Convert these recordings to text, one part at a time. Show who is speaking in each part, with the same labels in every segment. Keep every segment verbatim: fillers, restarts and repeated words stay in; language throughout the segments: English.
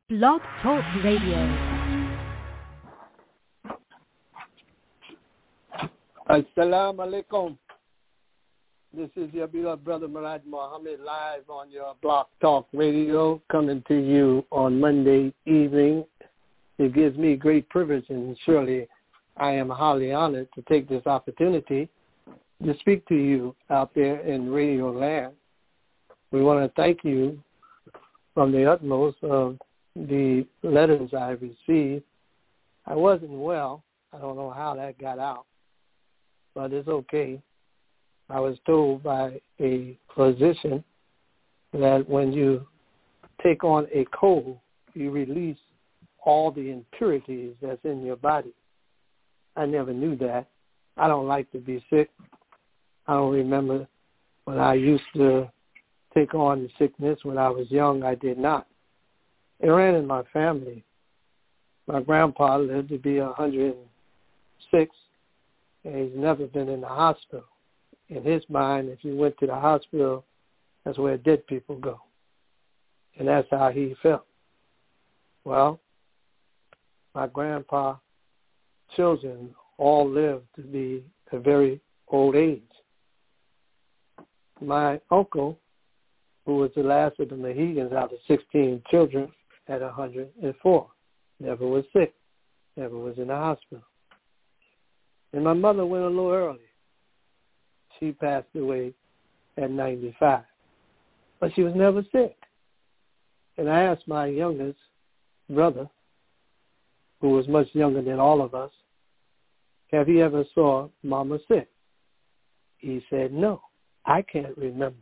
Speaker 1: Blog Talk Radio.
Speaker 2: Assalamu alaikum. This is your beloved brother Murad Muhammad live on your Blog Talk Radio, coming to you on Monday evening. It gives me great privilege, and surely I am highly honored to take this opportunity to speak to you out there in Radio Land. We want to thank you from the utmost of the letters I received. I wasn't well. I don't know how that got out, but it's okay. I was told by a physician that when you take on a cold, you release all the impurities that's in your body. I never knew that. I don't like to be sick. I don't remember when I used to take on sickness. When I was young, I did not. It ran in my family. My grandpa lived to be one hundred six, and he's never been in the hospital. In his mind, if you went to the hospital, that's where dead people go. And that's how he felt. Well, my grandpa's children all lived to be a very old age. My uncle, who was the last of the Mohegans out of sixteen children, had one hundred four. Never was sick. Never was in the hospital. And my mother went a little early. She passed away at ninety-five. But she was never sick. And I asked my youngest brother, who was much younger than all of us, have he ever saw Mama sick? He said, no, I can't remember.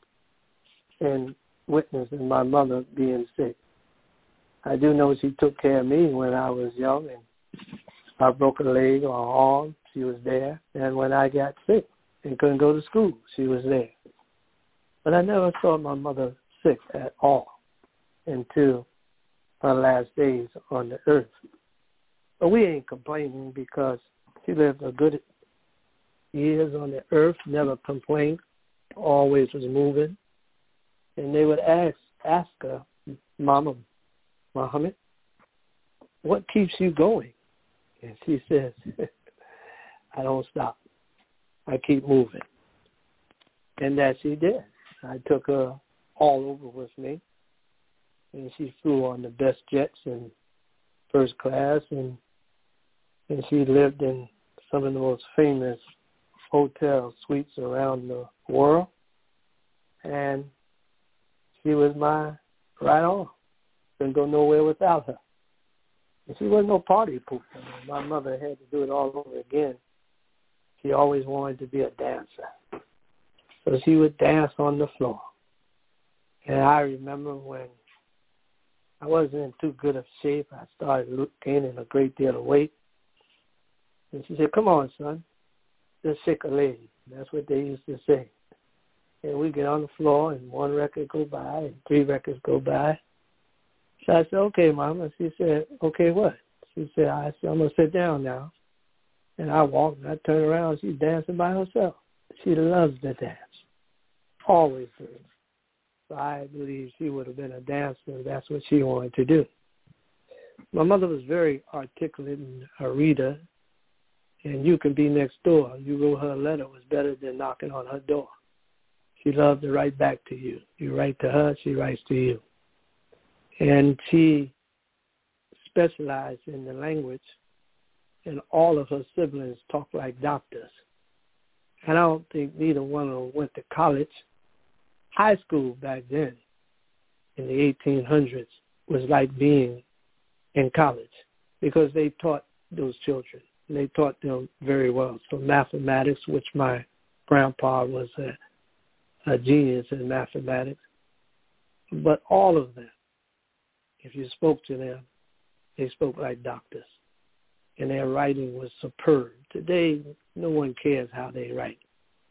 Speaker 2: And witnessing my mother being sick. I do know she took care of me when I was young, and if I broke a leg or an arm, she was there. And when I got sick and couldn't go to school, she was there. But I never saw my mother sick at all until her last days on the earth. But we ain't complaining because she lived a good years on the earth, never complained, always was moving. And they would ask ask her, Mama Muhammad, what keeps you going? And she says, I don't stop. I keep moving. And that she did. I took her all over with me. And she flew on the best jets in first class. And, and she lived in some of the most famous hotel suites around the world. And she was my right on. Couldn't go nowhere without her. And she wasn't no party pooper. My mother had to do it all over again. She always wanted to be a dancer. So she would dance on the floor. And I remember when I wasn't in too good of shape, I started gaining a great deal of weight. And she said, come on, son, just shake a lady. That's what they used to say. And we get on the floor, and one record go by, and three records go by. So I said, okay, Mama. She said, okay, what? She said, I said, I'm going to sit down now. And I walked, and I turned around. She's dancing by herself. She loves to dance. Always did. So I believe she would have been a dancer if that's what she wanted to do. My mother was very articulate and a reader, and you can be next door. You wrote her a letter. It was better than knocking on her door. She loved to write back to you. You write to her, she writes to you. And she specialized in the language, and all of her siblings talked like doctors. And I don't think neither one of them went to college. High school back then, in the eighteen hundreds, was like being in college because they taught those children. And they taught them very well. So mathematics, which my grandpa was a, a genius in mathematics, but all of them, if you spoke to them, they spoke like doctors. And their writing was superb. Today, no one cares how they write.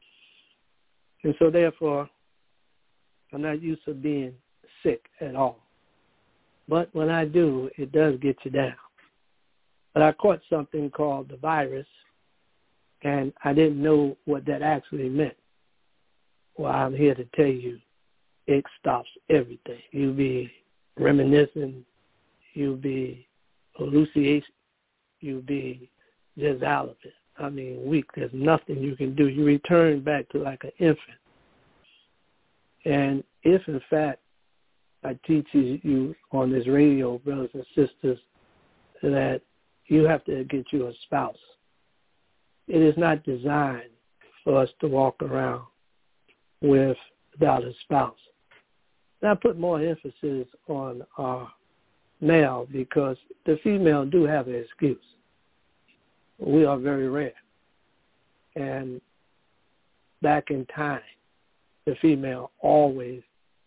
Speaker 2: And so therefore, I'm not used to being sick at all. But when I do, it does get you down. But I caught something called the virus, and I didn't know what that actually meant. Well, I'm here to tell you, it stops everything. You be reminiscing you'll be hallucination, you'll be just out of it. I mean, weak. There's nothing you can do. You return back to like an infant. And if, in fact, I teach you on this radio, brothers and sisters, that you have to get you a spouse. It is not designed for us to walk around with without a spouse. And I put more emphasis on our male because the female do have an excuse. We are very rare. And back in time, the female always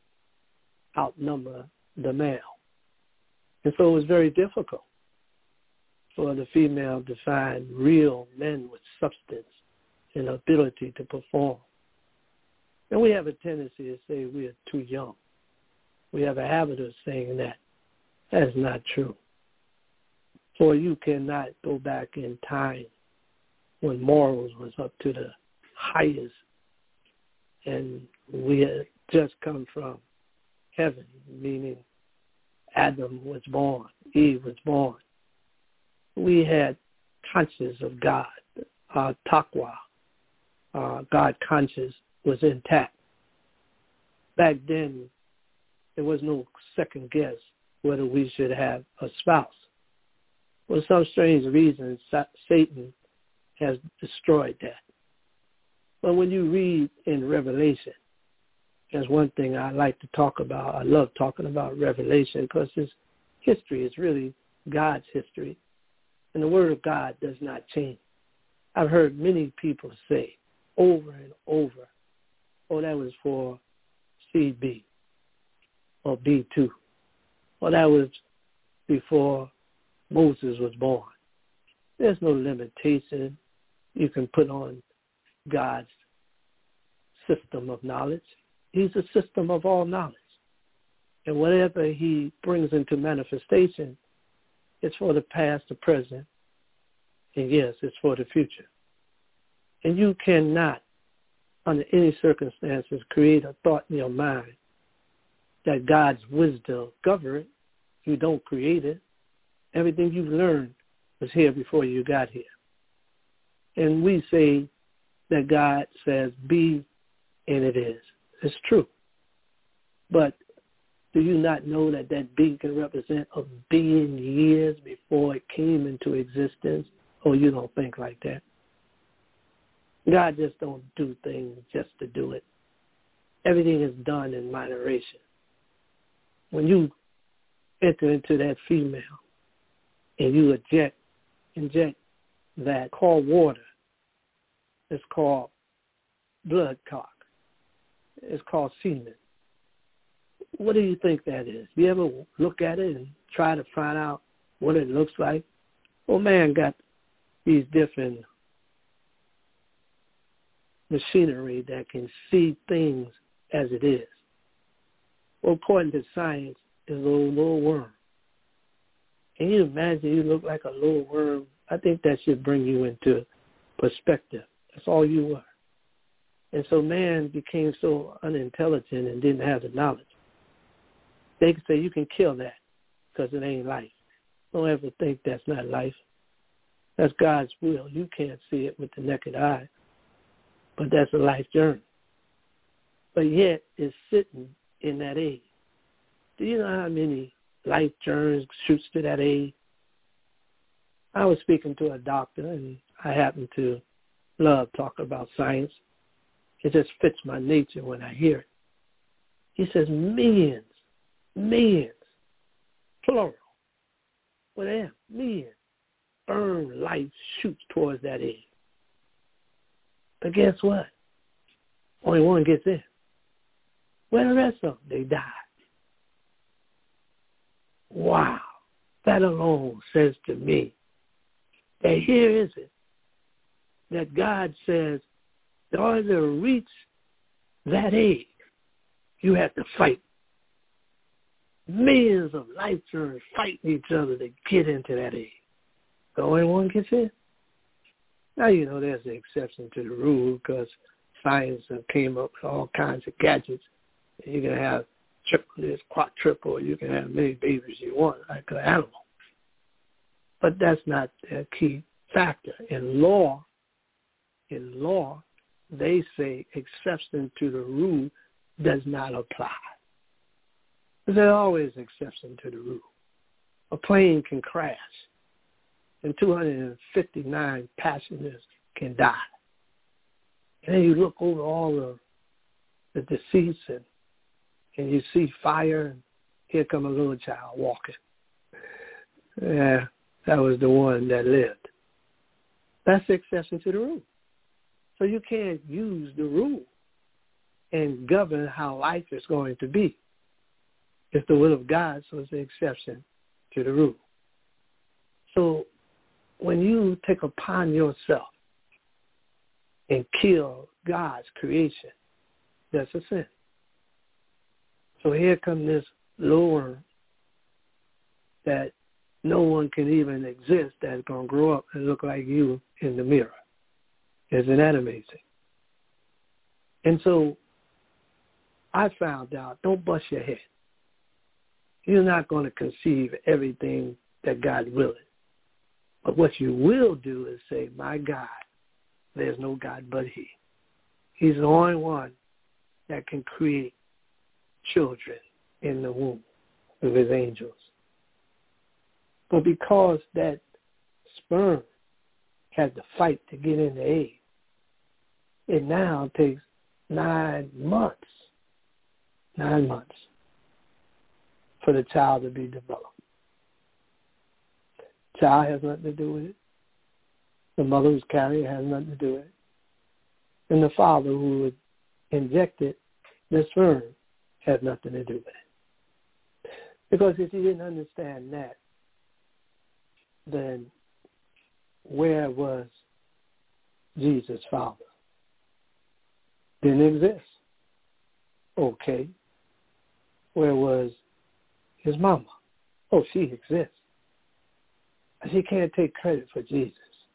Speaker 2: outnumber the male. And so it was very difficult for the female to find real men with substance and ability to perform. And we have a tendency to say we are too young. We have a habit of saying that. That's not true. For you cannot go back in time when morals was up to the highest and we had just come from heaven, meaning Adam was born, Eve was born. We had conscience of God, uh, taqwa, uh, God conscious was intact. Back then, there was no second guess whether we should have a spouse. For some strange reason, Satan has destroyed that. But when you read in Revelation, there's one thing I like to talk about. I love talking about Revelation because it's history. It's really God's history. And the Word of God does not change. I've heard many people say over and over, oh, that was for C B or B two. Or that was before Moses was born. There's no limitation you can put on God's system of knowledge. He's a system of all knowledge. And whatever he brings into manifestation, it's for the past, the present, and yes, it's for the future. And you cannot, under any circumstances, create a thought in your mind that God's wisdom governs. You don't create it. Everything you've learned was here before you got here. And we say that God says, be, and it is. It's true. But do you not know that that being can represent a billion years before it came into existence? Oh, you don't think like that. God just don't do things just to do it. Everything is done in moderation. When you enter into that female and you inject, inject that called water, it's called blood cock. It's called semen. What do you think that is? You ever look at it and try to find out what it looks like? Well, man got these different machinery that can see things as it is. Well, according to science, is a little, little worm. Can you imagine you look like a little worm? I think that should bring you into perspective. That's all you were. And so man became so unintelligent and didn't have the knowledge. They could say you can kill that because it ain't life. Don't ever think that's not life. That's God's will. You can't see it with the naked eye, but that's a life journey. But yet it's sitting in that egg. Do you know how many life germs shoots to that egg? I was speaking to a doctor, and I happen to love talking about science. It just fits my nature when I hear it. He says millions, millions, plural, well, yeah, millions, sperm life shoots towards that egg. But guess what? Only one gets in. Where the rest of them? They die. Wow. That alone says to me that here is it, that God says, in order to reach that egg, you have to fight. Millions of life germs fighting each other to get into that egg. The only one gets in. Now, you know, there's an exception to the rule because science came up with all kinds of gadgets. You can have triplets, quadruple. You can have as many babies as you want, like an animal. But that's not the key factor. In law, in law, they say exception to the rule does not apply. There's always exception to the rule. A plane can crash, and two hundred fifty-nine passengers can die. And then you look over all the, the deceased, and, and you see fire, and here come a little child walking. Yeah, that was the one that lived. That's the exception to the rule. So you can't use the rule and govern how life is going to be. It's the will of God, so it's the exception to the rule. So when you take upon yourself and kill God's creation, that's a sin. So here comes this little worm that no one can even exist that's going to grow up and look like you in the mirror. Isn't that amazing? And so I found out, don't bust your head. You're not going to conceive everything that God willing. But what you will do is say, my God, there's no God but he. He's the only one that can create children in the womb of his angels. But because that sperm had to fight to get in the egg, it now takes nine months, nine months for the child to be developed. Child has nothing to do with it. The mother who's carrying has nothing to do with it. And the father who would inject it, the sperm, has nothing to do with it. Because if you didn't understand that, then where was Jesus' father? Didn't exist. Okay. Where was his mama? Oh, she exists. She can't take credit for Jesus.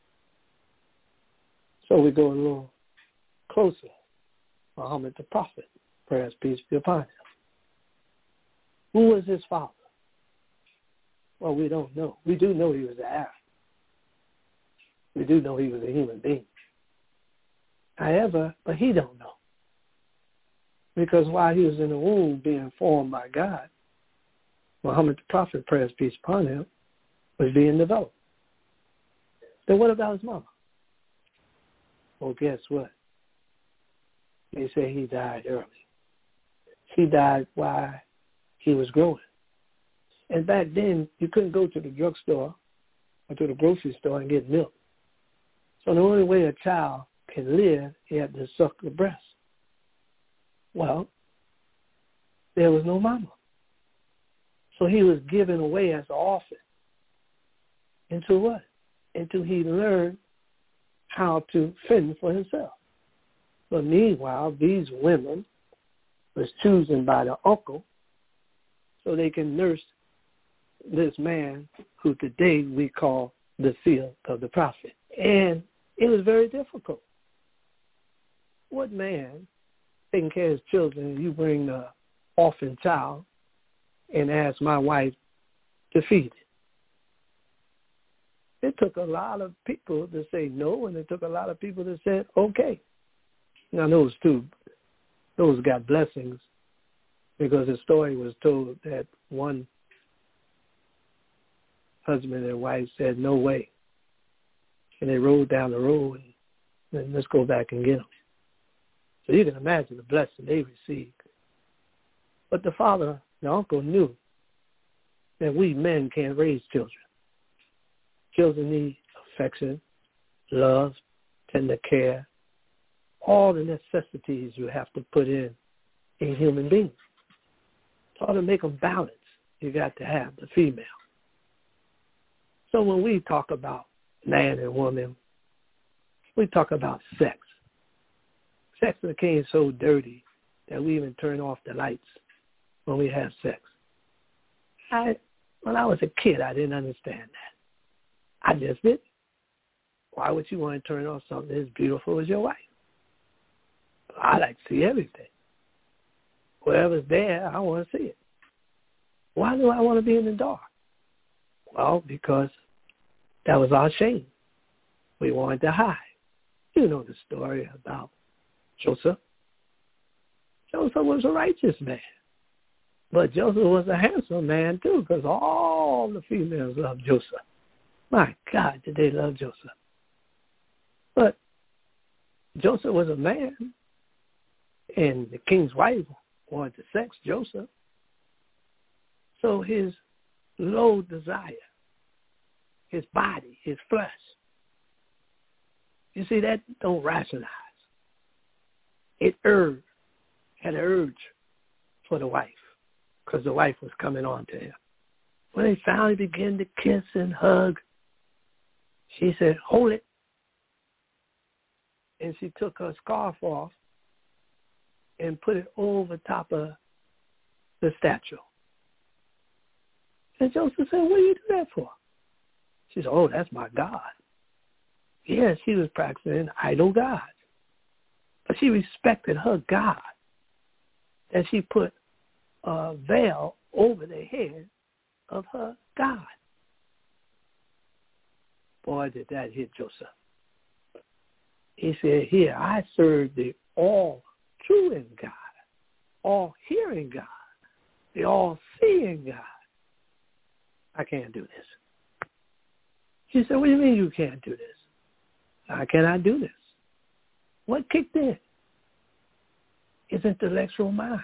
Speaker 2: So we go a little closer. Muhammad the prophet, prayers, peace be upon him. Who was his father? Well, we don't know. We do know he was an Arab. We do know he was a human being. However, but he don't know. Because while he was in the womb being formed by God, Muhammad the prophet, prayers, peace upon him, was being developed. Then what about his mama? Well, guess what? They say he died early. She died while he was growing. And back then, you couldn't go to the drugstore or to the grocery store and get milk. So the only way a child can live, he had to suck the breast. Well, there was no mama. So he was given away as an orphan. Until what? Until he learned how to fend for himself. But meanwhile, these women was chosen by the uncle so they can nurse this man who today we call the seal of the prophet. And it was very difficult. What man taking care of his children, you bring the orphan child and ask my wife to feed it? It took a lot of people to say no, and it took a lot of people to say okay. Now those two, those got blessings because the story was told that one husband and wife said no way, and they rode down the road and, and let's go back and get them. So you can imagine the blessing they received. But the father, the uncle, knew that we men can't raise children. Children need affection, love, tender care, all the necessities you have to put in a human being. So to make them balance, you got to have the female. So when we talk about man and woman, we talk about sex. Sex became so dirty that we even turn off the lights when we have sex. I, when I was a kid, I didn't understand that. I just did. Why would you want to turn off something as beautiful as your wife? I like to see everything. Whoever's there, I want to see it. Why do I want to be in the dark? Well, because that was our shame. We wanted to hide. You know the story about Joseph. Joseph was a righteous man. But Joseph was a handsome man, too, because all the females loved Joseph. My God, did they love Joseph. But Joseph was a man, and the king's wife wanted to sex Joseph. So his low desire, his body, his flesh, you see, that don't rationalize. It urged, had an urge for the wife, because the wife was coming on to him. When they finally began to kiss and hug, she said, hold it. And she took her scarf off and put it over top of the statue. And Joseph said, what do you do that for? She said, oh, that's my God. Yeah, she was practicing idol gods. But she respected her God, that she put a veil over the head of her God. Boy, did that hit Joseph. He said, here, I serve the all-true God, all-hearing God, the all-seeing God. I can't do this. She said, what do you mean you can't do this? How can I do this? What kicked in? His intellectual mind.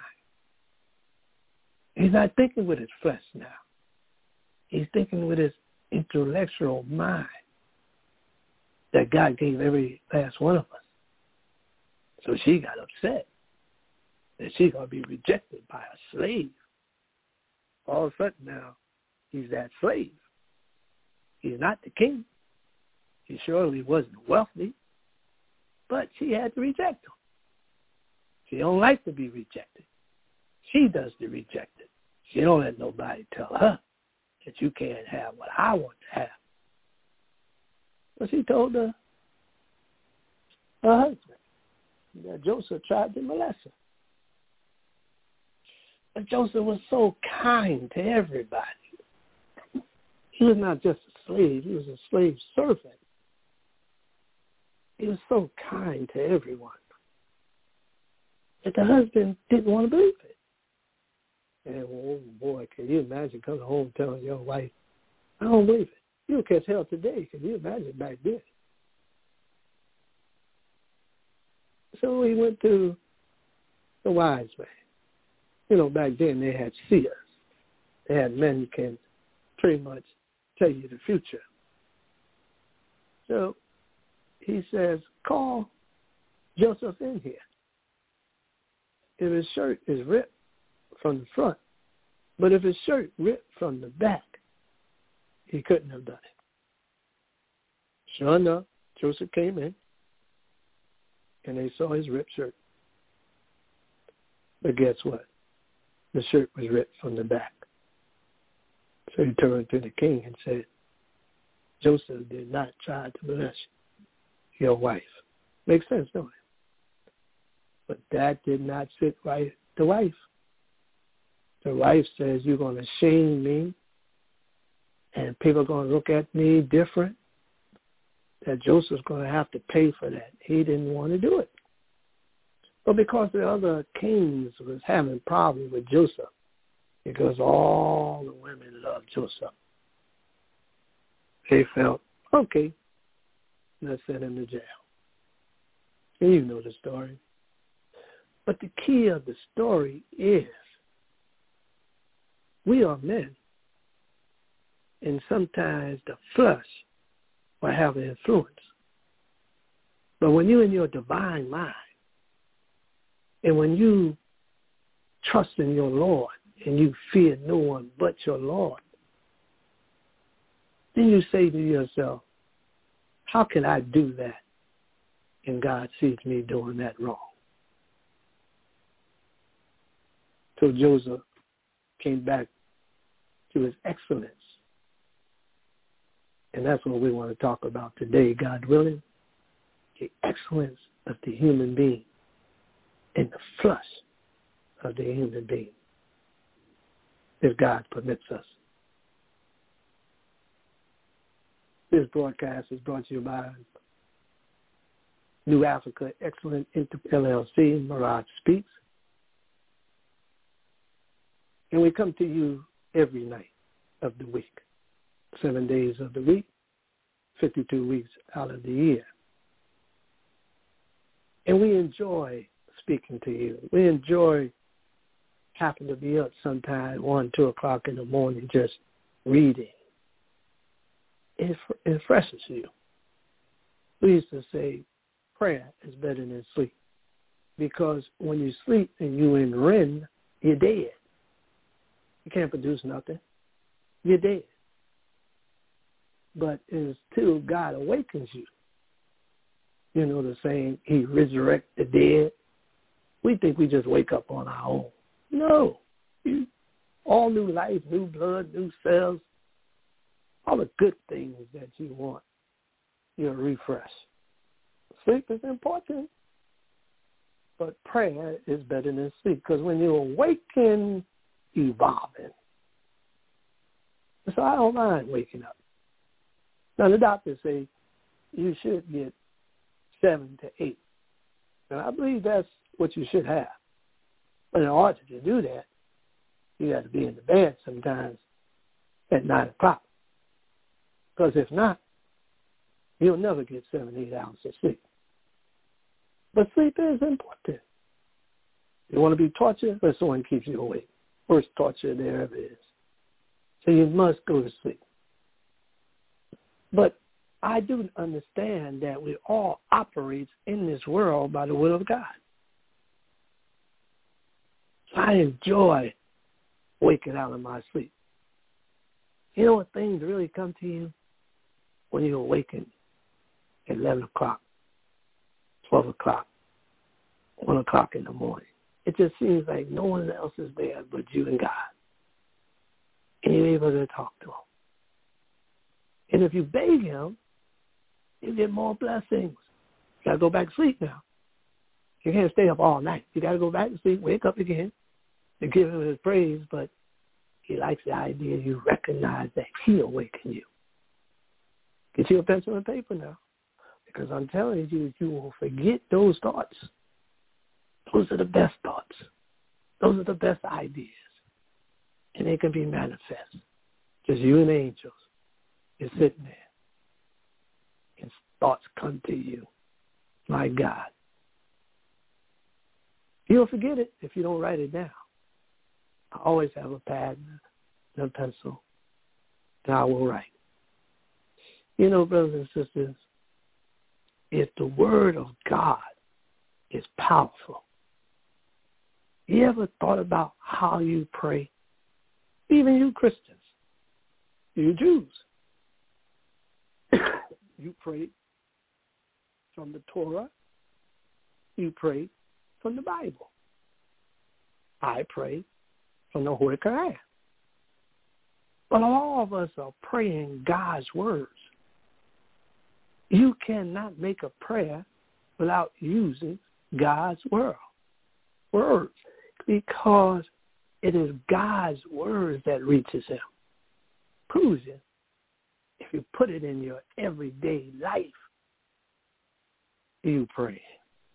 Speaker 2: He's not thinking with his flesh now. He's thinking with his intellectual mind that God gave every last one of us. So she got upset that she's going to be rejected by a slave. All of a sudden now, he's that slave. He's not the king. He surely wasn't wealthy, but she had to reject him. She don't like to be rejected. She does the rejected. She don't let nobody tell her that you can't have what I want to have. But she told her, her husband that Joseph tried to molest her. But Joseph was so kind to everybody. He was not just a slave. He was a slave servant. He was so kind to everyone that the husband didn't want to believe it. And, oh, boy, can you imagine coming home telling your wife, I don't believe it. You'll catch hell today. Can you imagine back then? So he went to the wise man. You know, back then they had seers. They had men who can pretty much tell you the future. So he says, call Joseph in here. If his shirt is ripped from the front, but if his shirt ripped from the back, he couldn't have done it. Sure enough, Joseph came in, and they saw his ripped shirt. But guess what? The shirt was ripped from the back. So he turned to the king and said, Joseph did not try to molest your wife. Makes sense, don't it? But that did not sit right with the wife. The wife says, you're going to shame me, and people are going to look at me different, that Joseph's going to have to pay for that. He didn't want to do it. But because the other kings was having problems with Joseph, because all the women loved Joseph, they felt, okay, let's send him to jail. And you know the story. But the key of the story is we are men, and sometimes the flesh will have an influence. But when you're in your divine mind, and when you trust in your Lord, and you fear no one but your Lord, then you say to yourself, how can I do that? And God sees me doing that wrong. So Joseph came back to his excellence. And that's what we want to talk about today, God willing, the excellence of the human being in the flesh of the human being, if God permits us. This broadcast is brought to you by New Africa Excellent L L C, Mirage Speaks. And we come to you every night of the week, seven days of the week, fifty-two weeks out of the year. And we enjoy speaking to you. We enjoy having to be up sometime one, two o'clock in the morning just reading. It refreshes you. We used to say prayer is better than sleep, because when you sleep and you in R E M, you're dead. You can't produce nothing. You're dead. But until God awakens you, you know the saying, he resurrects the dead. We think we just wake up on our own. No. You, all new life, new blood, new cells, all the good things that you want, you'll refresh. Sleep is important, but prayer is better than sleep, because when you awaken, evolving. So I don't mind waking up. Now the doctors say you should get seven to eight. And I believe that's what you should have. But in order to do that, you got to be in the bed sometimes at nine o'clock. Because if not, you'll never get seven, eight hours of sleep. But sleep is important. You want to be tortured, but someone keeps you awake. Worst torture there ever is. So you must go to sleep. But I do understand that we all operate in this world by the will of God. So I enjoy waking out of my sleep. You know what things really come to you? When you awaken at eleven o'clock, twelve o'clock, one o'clock in the morning. It just seems like no one else is there but you and God. And you're able to talk to him. And if you beg him, you get more blessings. You got to go back to sleep now. You can't stay up all night. You got to go back to sleep, wake up again, and give him his praise. But he likes the idea you recognize that he awakened you. Get you a pencil and paper now, because I'm telling you, you will forget those thoughts. Those are the best thoughts. Those are the best ideas. And they can be manifest. Just you and angels. You're sitting there. And thoughts come to you. My God. You'll forget it if you don't write it down. I always have a pad and a pencil. And I will write. You know, brothers and sisters, if the word of God is powerful, you ever thought about how you pray? Even you Christians, you Jews, you pray from the Torah, you pray from the Bible. I pray from the Holy Quran. But all of us are praying God's words. You cannot make a prayer without using God's word, words, because it is God's words that reaches him. Proves it. If you put it in your everyday life, you pray.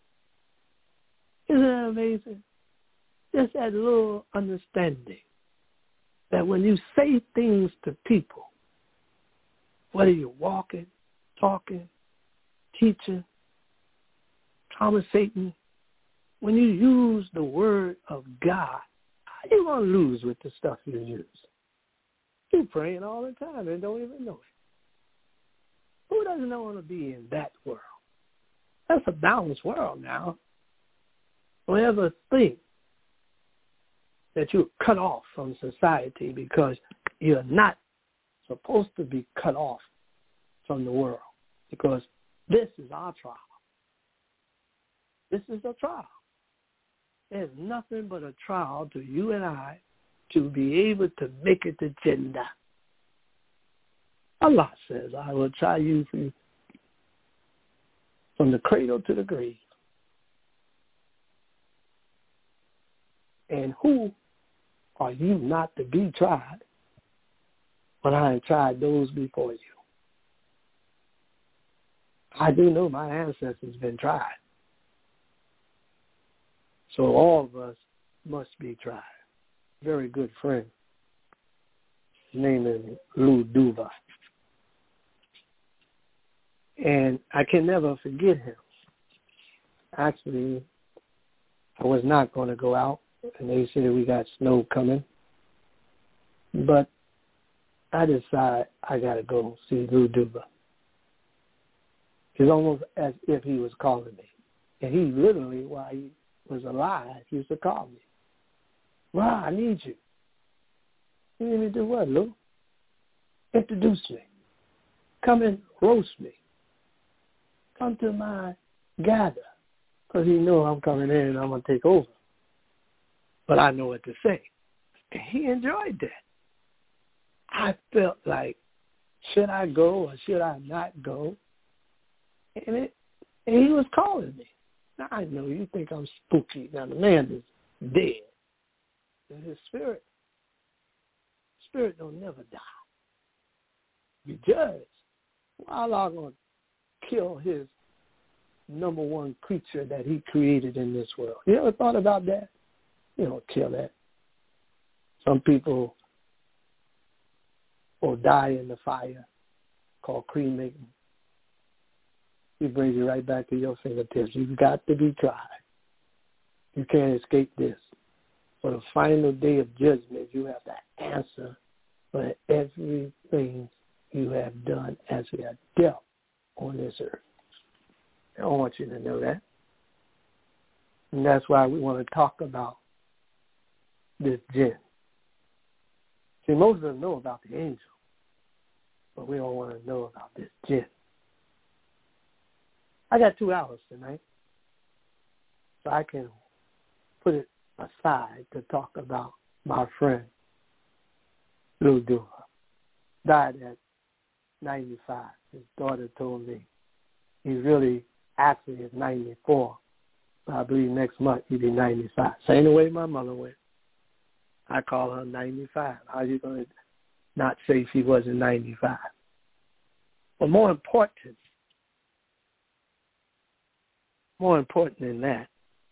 Speaker 2: Isn't that amazing? Just that little understanding that when you say things to people, whether you're walking, talking, teaching, conversating, when you use the word of God, how you going to lose with the stuff you use? You're praying all the time and don't even know it. Who doesn't want to be in that world? That's a balanced world now. Don't ever think that you're cut off from society, because you're not supposed to be cut off from the world, because this is our trial. This is a trial. There's nothing but a trial to you and I to be able to make it to Jannah. Allah says, I will try you from, from the cradle to the grave. And who are you not to be tried when I have tried those before you? I do know my ancestors been tried. So all of us must be tried. Very good friend. His name is Lou Duva. And I can never forget him. Actually, I was not going to go out, and they said we got snow coming. But I decided I got to go see Lou Duva. It's almost as if he was calling me. And he literally, while he was alive, he used to call me. Wow, I need you. You need me to do what, Lou? Introduce me. Come and roast me. Come to my gather. Because he knows I'm coming in and I'm going to take over. But I know what to say. And he enjoyed that. I felt like, should I go or should I not go? And, it, and he was calling me. Now, I know you think I'm spooky. Now, the man is dead. And his spirit, spirit don't never die. Be judged. Why are Allah going to kill his number one creature that he created in this world? You ever thought about that? You don't kill that. Some people will die in the fire called cremating. He brings you right back to your fingertips. You've got to be tried. You can't escape this. For the final day of judgment, you have to answer for everything you have done as you have dealt on this earth. I want you to know that. And that's why we want to talk about this jinn. See, most of them know about the angel, but we don't want to know about this jinn. I got two hours tonight, so I can put it aside to talk about my friend, Lou Duva. Died at ninety-five. His daughter told me he really actually is ninety-four. But I believe next month he'll be ninety-five. Same the way my mother went. I call her ninety-five. How are you going to not say she wasn't ninety-five? But more important, more important than that,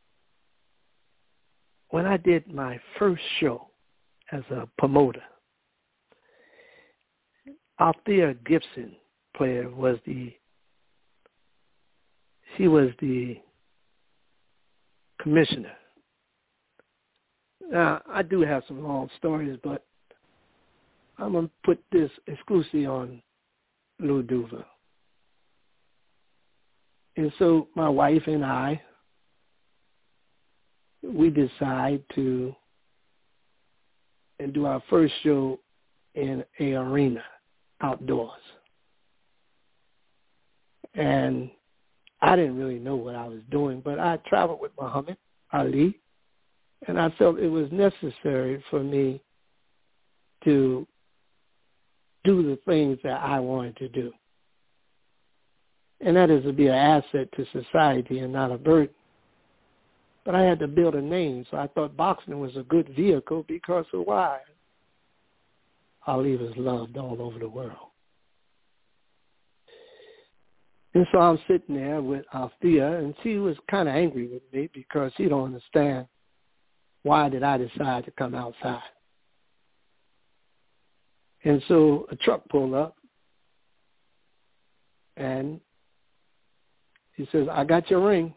Speaker 2: when I did my first show as a promoter, Althea Gibson player was the, she was the commissioner. Now, I do have some long stories, but I'm going to put this exclusively on Lou Duva. And so my wife and I, we decide to and do our first show in a arena outdoors. And I didn't really know what I was doing, but I traveled with Muhammad Ali, and I felt it was necessary for me to do the things that I wanted to do. And that is to be an asset to society and not a burden. But I had to build a name, so I thought boxing was a good vehicle because of why? Ali was loved all over the world. And so I'm sitting there with Althea, and she was kind of angry with me because she don't understand why did I decide to come outside. And so a truck pulled up, and he says, I got your ring.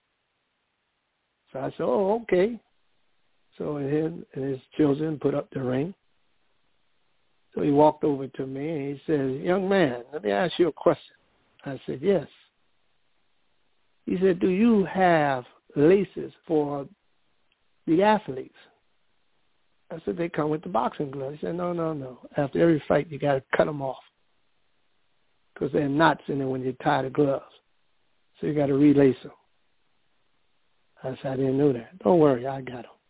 Speaker 2: So I said, oh, okay. So him and his children put up the ring. So he walked over to me, and he says, young man, let me ask you a question. I said, yes. He said, do you have laces for the athletes? I said, they come with the boxing gloves. He said, no, no, no. After every fight, you got to cut them off because there are knots in there when you tie the gloves. So you got to relace them. I said, I didn't know that. Don't worry, I got them.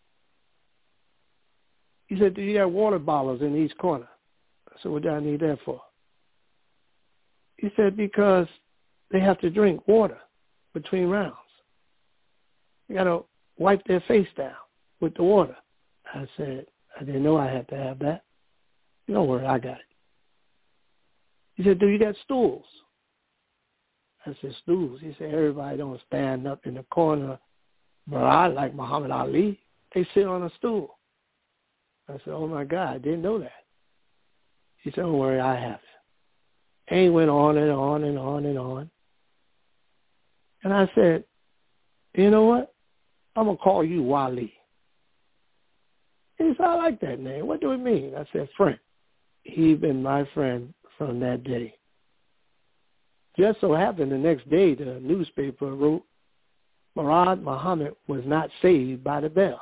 Speaker 2: He said, do you have water bottles in each corner? I said, what do I need that for? He said, because they have to drink water between rounds. You got to wipe their face down. with the water. I said, I didn't know I had to have that. Don't worry, I got it. He said, do you got stools? I said, stools? He said, everybody don't stand up in the corner. But I, like Muhammad Ali, they sit on a stool. I said, oh, my God, I didn't know that. He said, don't worry, I have it. And he went on and on and on and on. And I said, you know what? I'm going to call you Wali. He said, I like that name. What do it mean? I said, friend. He been my friend from that day. Just so happened the next day the newspaper wrote, Murad Muhammad was not saved by the bell.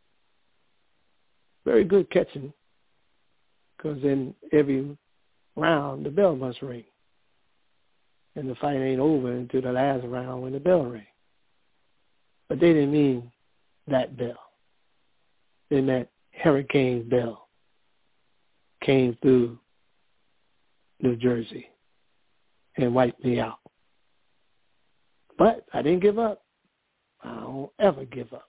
Speaker 2: Very good catching, because in every round the bell must ring. And the fight ain't over until the last round when the bell rings. But they didn't mean that bell. They meant Hurricane Bell came through New Jersey and wiped me out. But I didn't give up. I don't ever give up.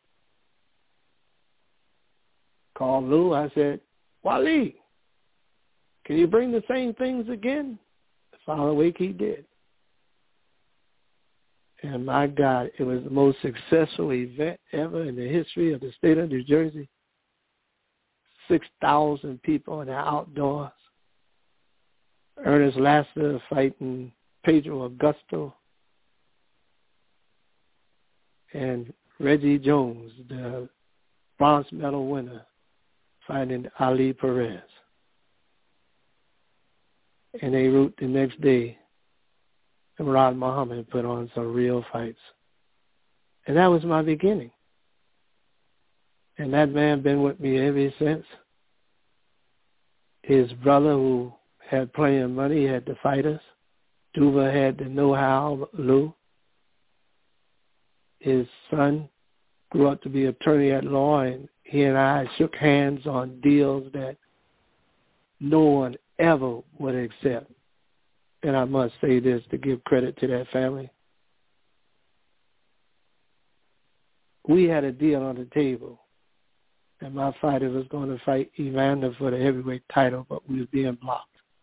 Speaker 2: Called Lou. I said, Wali, can you bring the same things again? The following week he did. And my God, it was the most successful event ever in the history of the state of New Jersey. six thousand people in the outdoors. Ernest Lasser fighting Pedro Augusto. And Reggie Jones, the bronze medal winner, fighting Ali Perez. And they wrote the next day, Murad Muhammad put on some real fights. And that was my beginning. And that man been with me ever since. His brother, who had plenty of money, had to fight us. Duva had the know-how, Lou. His son grew up to be attorney at law, and he and I shook hands on deals that no one ever would accept. And I must say this to give credit to that family. We had a deal on the table that my fighter was going to fight Evander for the heavyweight title, but we was being blocked.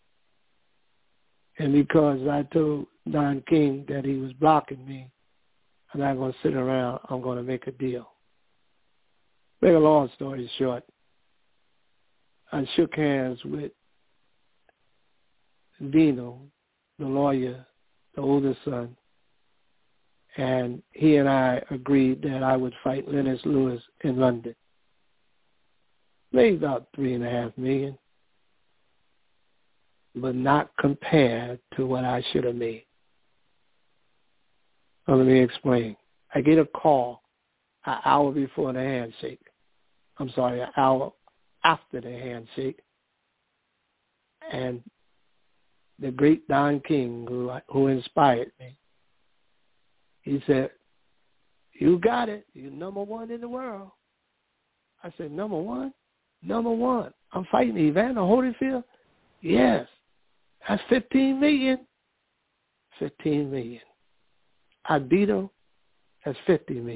Speaker 2: And because I told Don King that he was blocking me, I'm not going to sit around, I'm going to make a deal. Make a long story short, I shook hands with Dino, the lawyer, the older son, and he and I agreed that I would fight Lennox Lewis in London. Made about three and a half million, but not compared to what I should have made. Well, let me explain. I get a call an hour before the handshake. I'm sorry, an hour after the handshake. And the great Don King, who, who inspired me, he said, you got it. You're number one in the world. I said, number one? Number one. I'm fighting Evander Holyfield? Yes. That's fifteen million. fifteen million. I beat him. That's fifty million.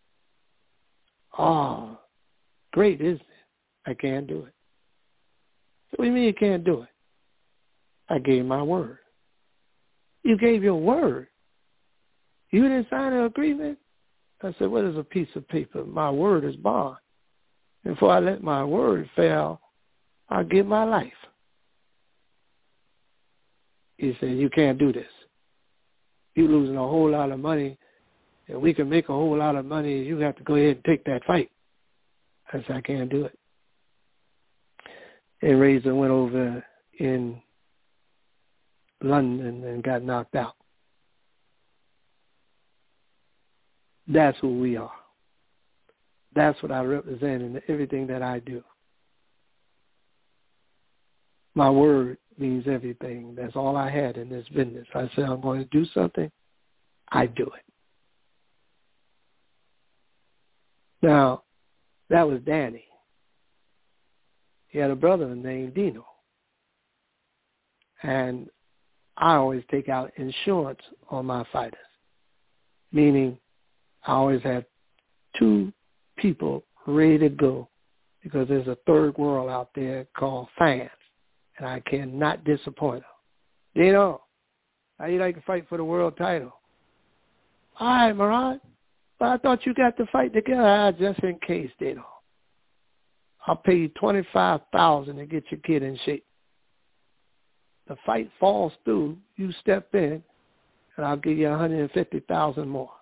Speaker 2: Oh, great, isn't it? I can't do it. So what do you mean you can't do it? I gave my word. You gave your word. You didn't sign an agreement? I said, what is a piece of paper? My word is bond. And before I let my word fail, I'll give my life. He said, you can't do this. You're losing a whole lot of money, and we can make a whole lot of money. You have to go ahead and take that fight. I said, I can't do it. And Razor went over in London and got knocked out. That's who we are. That's what I represent in everything that I do. My word means everything. That's all I had in this business. I said, I'm going to do something. I do it. Now, that was Danny. He had a brother named Dino. And I always take out insurance on my fighters, meaning I always have two people ready to go, because there's a third world out there called fans, and I cannot disappoint them. You know, how you like to fight for the world title? All right, Murad, but I thought you got the fight together. Ah, just in case they don't. I'll pay you twenty-five thousand dollars to get your kid in shape. The fight falls through, you step in, and I'll give you one hundred fifty thousand dollars more.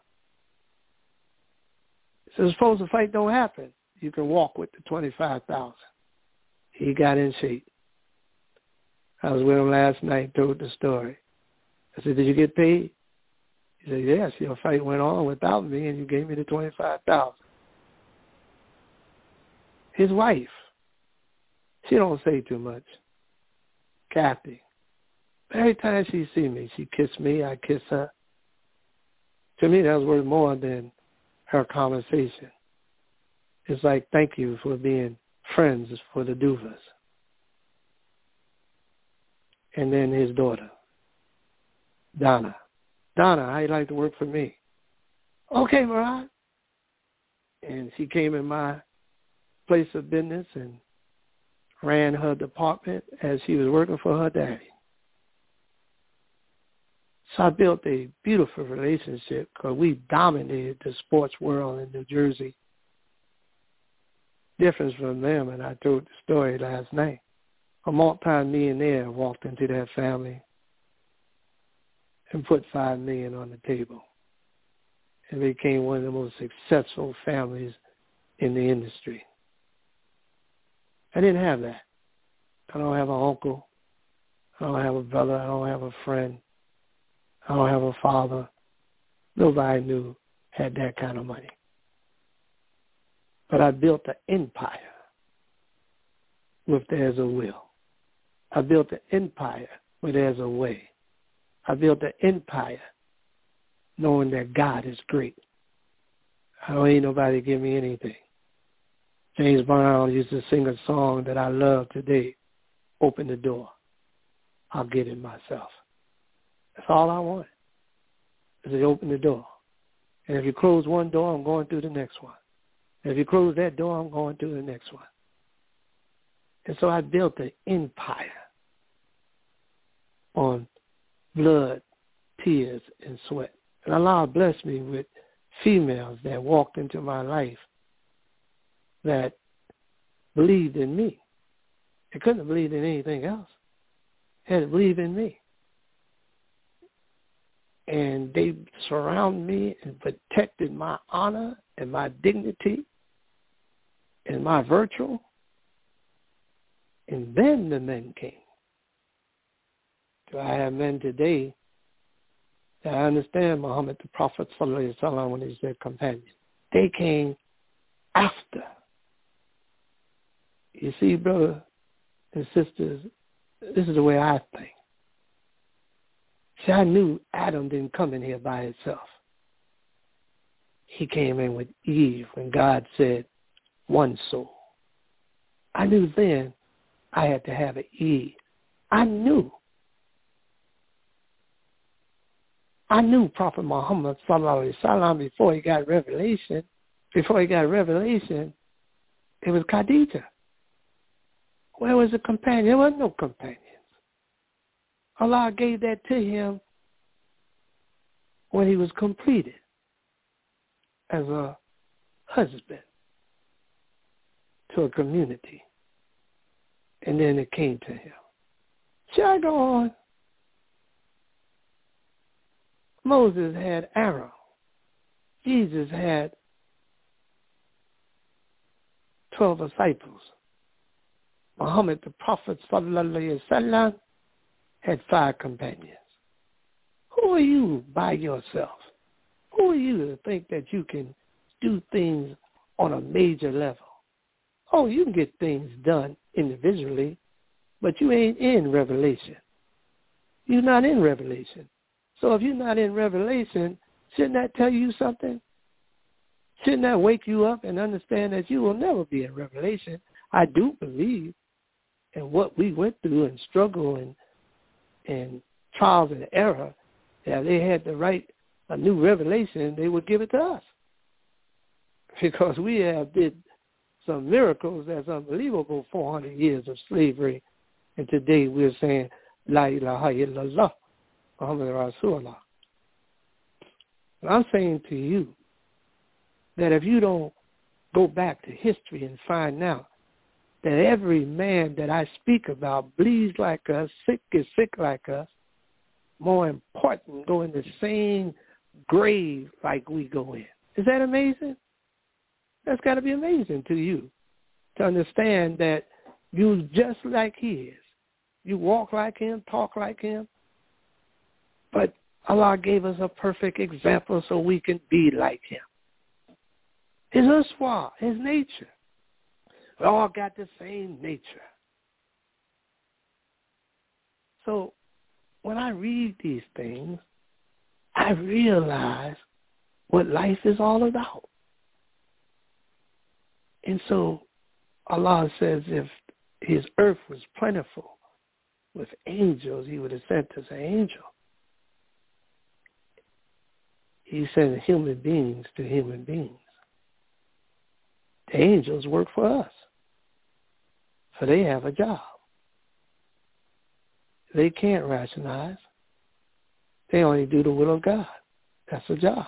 Speaker 2: So suppose the fight don't happen, you can walk with the twenty-five thousand dollars. He got in shape. I was with him last night, told the story. I said, did you get paid? He said, yes, your fight went on without me, and you gave me the twenty-five thousand dollars. His wife, she don't say too much, Kathy. Every time she see me, she kiss me, I kiss her. To me, that was worth more than her conversation. It's like, thank you for being friends for the Duvas. And then his daughter, Donna. Donna, how you like to work for me? Okay, Murad. And she came in my place of business and ran her department as she was working for her daddy. So I built a beautiful relationship because we dominated the sports world in New Jersey. Difference from them, and I told the story last night. A multi-millionaire walked into that family and put five million dollars on the table and became one of the most successful families in the industry. I didn't have that. I don't have an uncle. I don't have a brother. I don't have a friend. I don't have a father. Nobody knew had that kind of money. But I built an empire with there's a will. I built an empire where there's a way. I built an empire knowing that God is great. I don't need nobody to give me anything. James Brown used to sing a song that I love today, Open the Door. I'll get it myself. That's all I want, is to open the door. And if you close one door, I'm going through the next one. And if you close that door, I'm going through the next one. And so I built an empire on blood, tears, and sweat. And Allah blessed me with females that walked into my life that believed in me. They couldn't have believed in anything else. They had to believe in me. And they surrounded me and protected my honor and my dignity and my virtue. And then the men came. So I have men today that I understand Muhammad, the Prophet, sallallahu alaihi wasallam, when he said companion. They came after. You see, brother and sisters, this is the way I think. See, I knew Adam didn't come in here by himself. He came in with Eve when God said, one soul. I knew then I had to have an Eve. I knew. I knew Prophet Muhammad sallallahu alaihi wasallam before he got revelation. Before he got revelation, it was Khadijah. Where was the companion? There wasn't no companions. Allah gave that to him when he was completed as a husband to a community. And then it came to him. Shall I go on? Moses had Aaron. Jesus had twelve disciples. Muhammad, the Prophet, sallallahu alaihi wasallam, had five companions. Who are you by yourself? Who are you to think that you can do things on a major level? Oh, you can get things done individually, but you ain't in Revelation. You're not in Revelation. So if you're not in Revelation, shouldn't that tell you something? Shouldn't that wake you up and understand that you will never be in Revelation? I do believe in what we went through and struggle and and trials and error. That if they had to write a new revelation, they would give it to us. Because we have did some miracles that's unbelievable, four hundred years of slavery. And today we're saying, La ilaha illallah, Muhammad Rasulullah. And I'm saying to you that if you don't go back to history and find out that every man that I speak about bleeds like us, sick is sick like us, more important, go in the same grave like we go in. Is that amazing? That's got to be amazing to you to understand that you're just like he is. You walk like him, talk like him, but Allah gave us a perfect example so we can be like him. His uswa, his nature. We all got the same nature. So when I read these things, I realize what life is all about. And so Allah says if his earth was plentiful with angels, he would have sent us an angel. He sent human beings to human beings. The angels work for us, so they have a job. They can't rationalize. They only do the will of God. That's a job.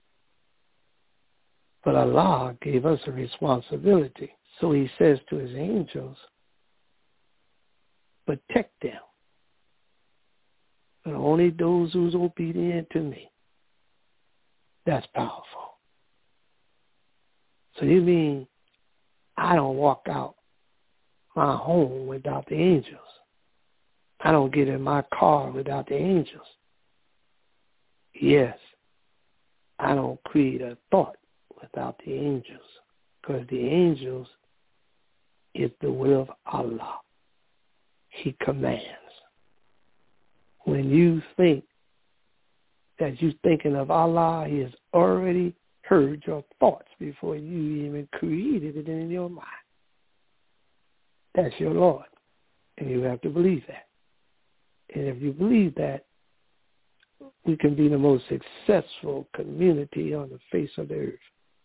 Speaker 2: But Allah gave us a responsibility. So he says to his angels, protect them. But only those who's obedient to me. That's powerful. So you mean I don't walk out my home without the angels. I don't get in my car without the angels. Yes, I don't create a thought without the angels, because the angels is the will of Allah. He commands. When you think that you're thinking of Allah, he has already heard your thoughts before you even created it in your mind. That's your Lord, and you have to believe that. And if you believe that, we can be the most successful community on the face of the earth.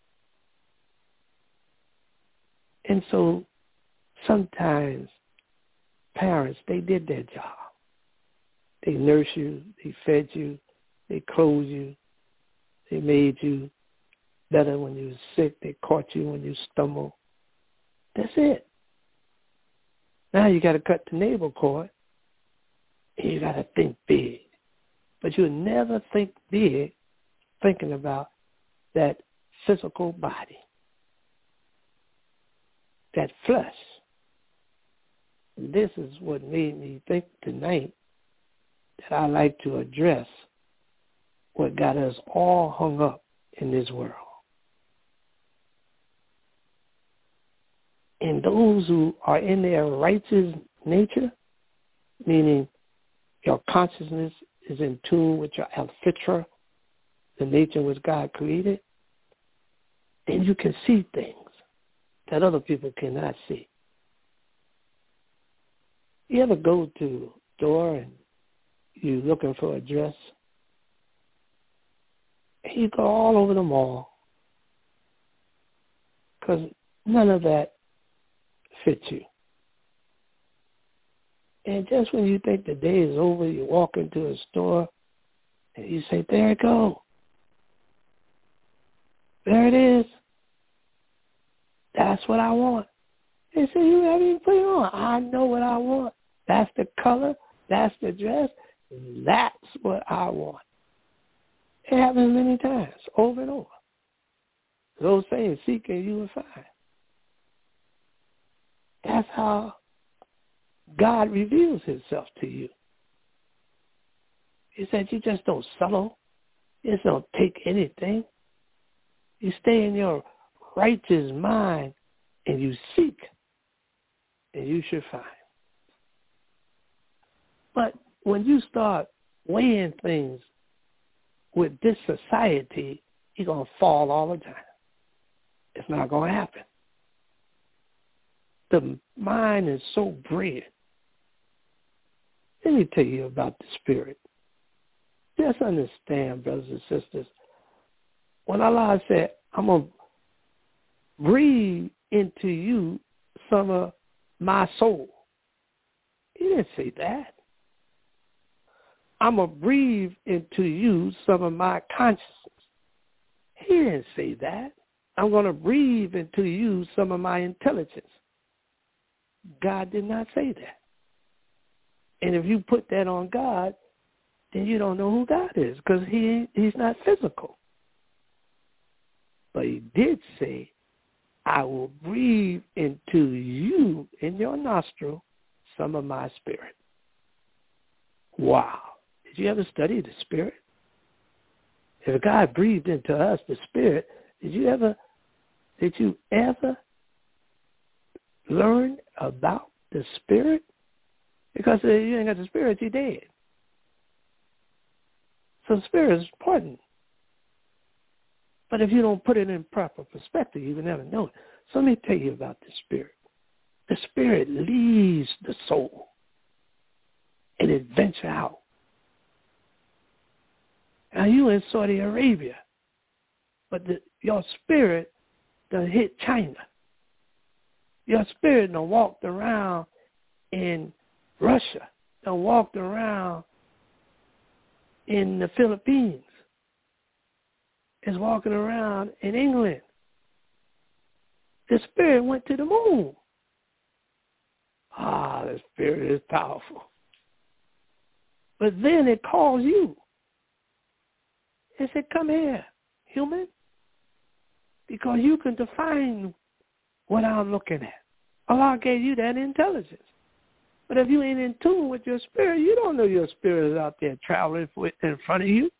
Speaker 2: And so sometimes parents, they did their job. They nursed you, they fed you, they clothed you, they made you better when you were sick, they caught you when you stumbled. That's it. Now you got to cut the navel cord, and you got to think big. But you'll never think big thinking about that physical body, that flesh. And this is what made me think tonight that I like to address what got us all hung up in this world. And those who are in their righteous nature, meaning your consciousness is in tune with your al-fitra, the nature which God created, then you can see things that other people cannot see. You ever go to a store and you're looking for a dress, and you go all over the mall because none of that fits you. And just when you think the day is over, you walk into a store and you say, there it goes. There it is. That's what I want. They say, you haven't even put it on. I know what I want. That's the color. That's the dress. That's what I want. It happens many times, over and over. Those saying, seek and you will find. That's how God reveals himself to you. He said you just don't settle. You just don't take anything. You stay in your righteous mind and you seek, and you should find. But when you start weighing things with this society, you're going to fall all the time. It's not going to happen. The mind is so brilliant. Let me tell you about the spirit. Just understand, brothers and sisters, when Allah said, I'm going to breathe into you some of my soul. He didn't say that. I'm going to breathe into you some of my consciousness. He didn't say that. I'm going to breathe into you some of my intelligence. God did not say that. And if you put that on God, then you don't know who God is, because he he's not physical. But he did say, I will breathe into you, in your nostril, some of my spirit. Wow. Did you ever study the spirit? If God breathed into us the spirit, did you ever, did you ever learn about the spirit? Because if you ain't got the spirit, you're dead. So the spirit is important. But if you don't put it in proper perspective, you will never know it. So let me tell you about the spirit. The spirit leaves the soul and it ventures out. Now you in Saudi Arabia, but the, your spirit done hit China. Your spirit done walked around in Russia, done walked around in the Philippines, is walking around in England. The spirit went to the moon. Ah, the spirit is powerful. But then it calls you. It said, come here, human, because you can define what I'm looking at. Allah gave you that intelligence. But if you ain't in tune with your spirit, you don't know your spirit is out there traveling in front of you.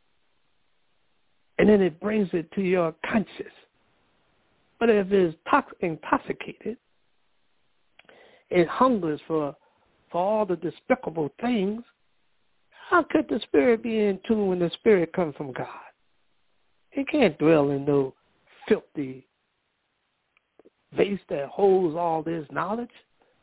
Speaker 2: And then it brings it to your conscious. But if it's intoxicated, it hungers for, for all the despicable things, how could the spirit be in tune when the spirit comes from God? It can't dwell in no filthy vase that holds all this knowledge.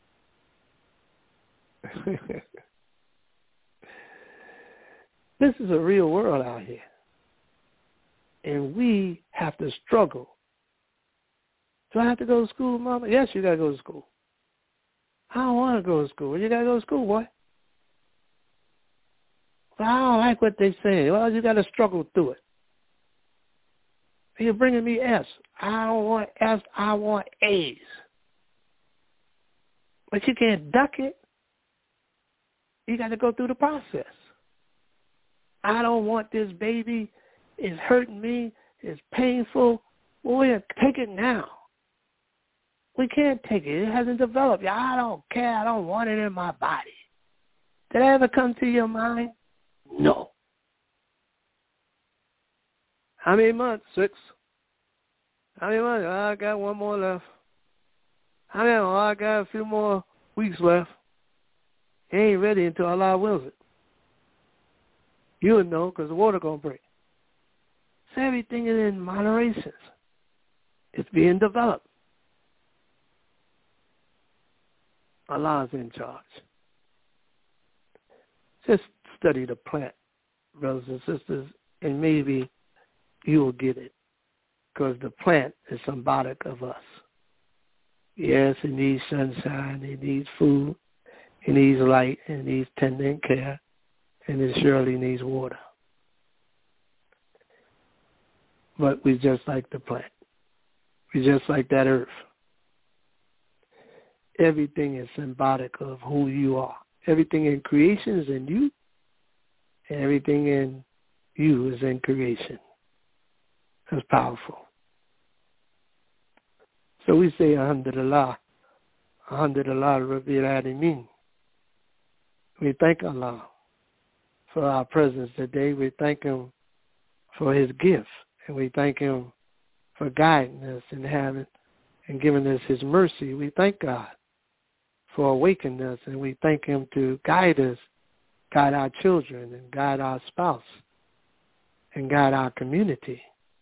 Speaker 2: This is a real world out here. And we have to struggle. Do I have to go to school, Mama? Yes, you got to go to school. I don't want to go to school. Well, you got to go to school, boy. Well, I don't like what they say. Well, you got to struggle through it. You're bringing me S. I don't want S. I want A's. But you can't duck it. You got to go through the process. I don't want this baby. It's hurting me. It's painful. Well, we'll take it now. We can't take it. It hasn't developed. I don't care. I don't want it in my body. Did that ever come to your mind? No. How many months? Six. How many months? Oh, I got one more left. How many? Oh, I got a few more weeks left. He ain't ready until Allah wills it. You would know because the water going to break. So everything is in moderation. It's being developed. Allah is in charge. Just study the plant, brothers and sisters, and maybe you will get it. Because the plant is symbolic of us. Yes, it needs sunshine, it needs food, it needs light, it needs tender and care, and it surely needs water. But we just like the plant. We just like that earth. Everything is symbolic of who you are. Everything in creation is in you, and everything in you is in creation. That's powerful. So we say, Alhamdulillah, Alhamdulillah, Rabbil Alameen. We thank Allah for our presence today. We thank Him for His gift, and we thank Him for guiding us and having and giving us His mercy. We thank God for awakening us, and we thank Him to guide us, guide our children, and guide our spouse, and guide our community,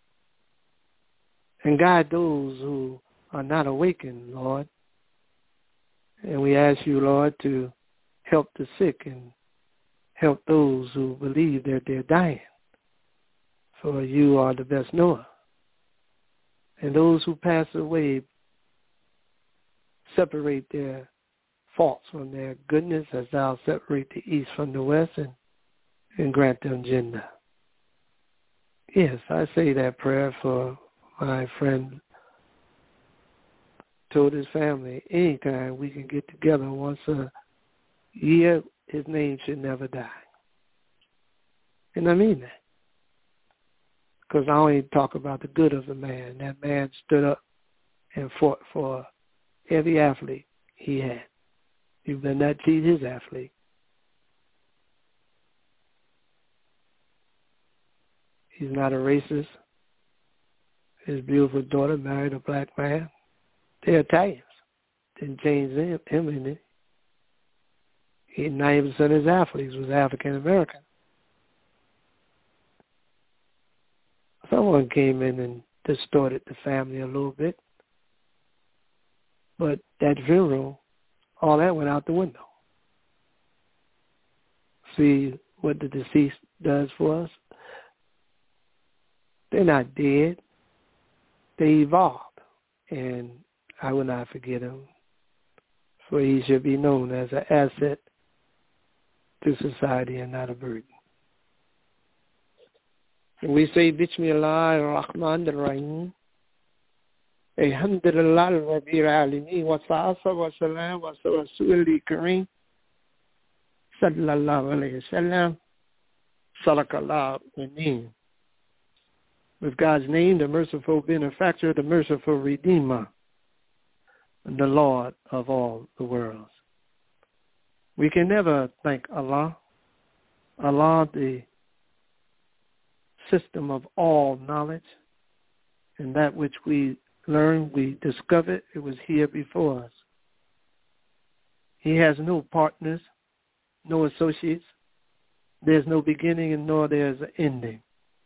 Speaker 2: and guide those who are not awakened, Lord. And we ask you, Lord, to help the sick and help those who believe that they're dying, for you are the best knower. And those who pass away separate their faults from their goodness, as thou separate the east from the west, and, and grant them Jannah. Yes, I say that prayer for my friend. Told his family, anytime we can get together once a year, his name should never die. And I mean that. Because I only talk about the good of the man. That man stood up and fought for every athlete he had. You better not cheat his athlete. He's not a racist. His beautiful daughter married a black man. They're Italians. Didn't change him, him in it. He, ninety percent of his athletes was African American. Someone came in and distorted the family a little bit. But that funeral, all that went out the window. See what the deceased does for us? They're not dead. They evolved. And I will not forget him, for he should be known as an asset to society and not a burden. And we say, Bismillah ar-Rahman ar-Rahim. Alhamdulillah Rabbil Alameen wa salatu wa salam wa Rasulil Kareem sallallahu alayhi wa sallam sadaqallahu al-Amin. With God's name, the merciful benefactor, the merciful redeemer, and the Lord of all the worlds. We can never thank Allah. Allah, the system of all knowledge, and that which we learned, we discovered, it was here before us. He has no partners, no associates. There's no beginning and nor there's an ending.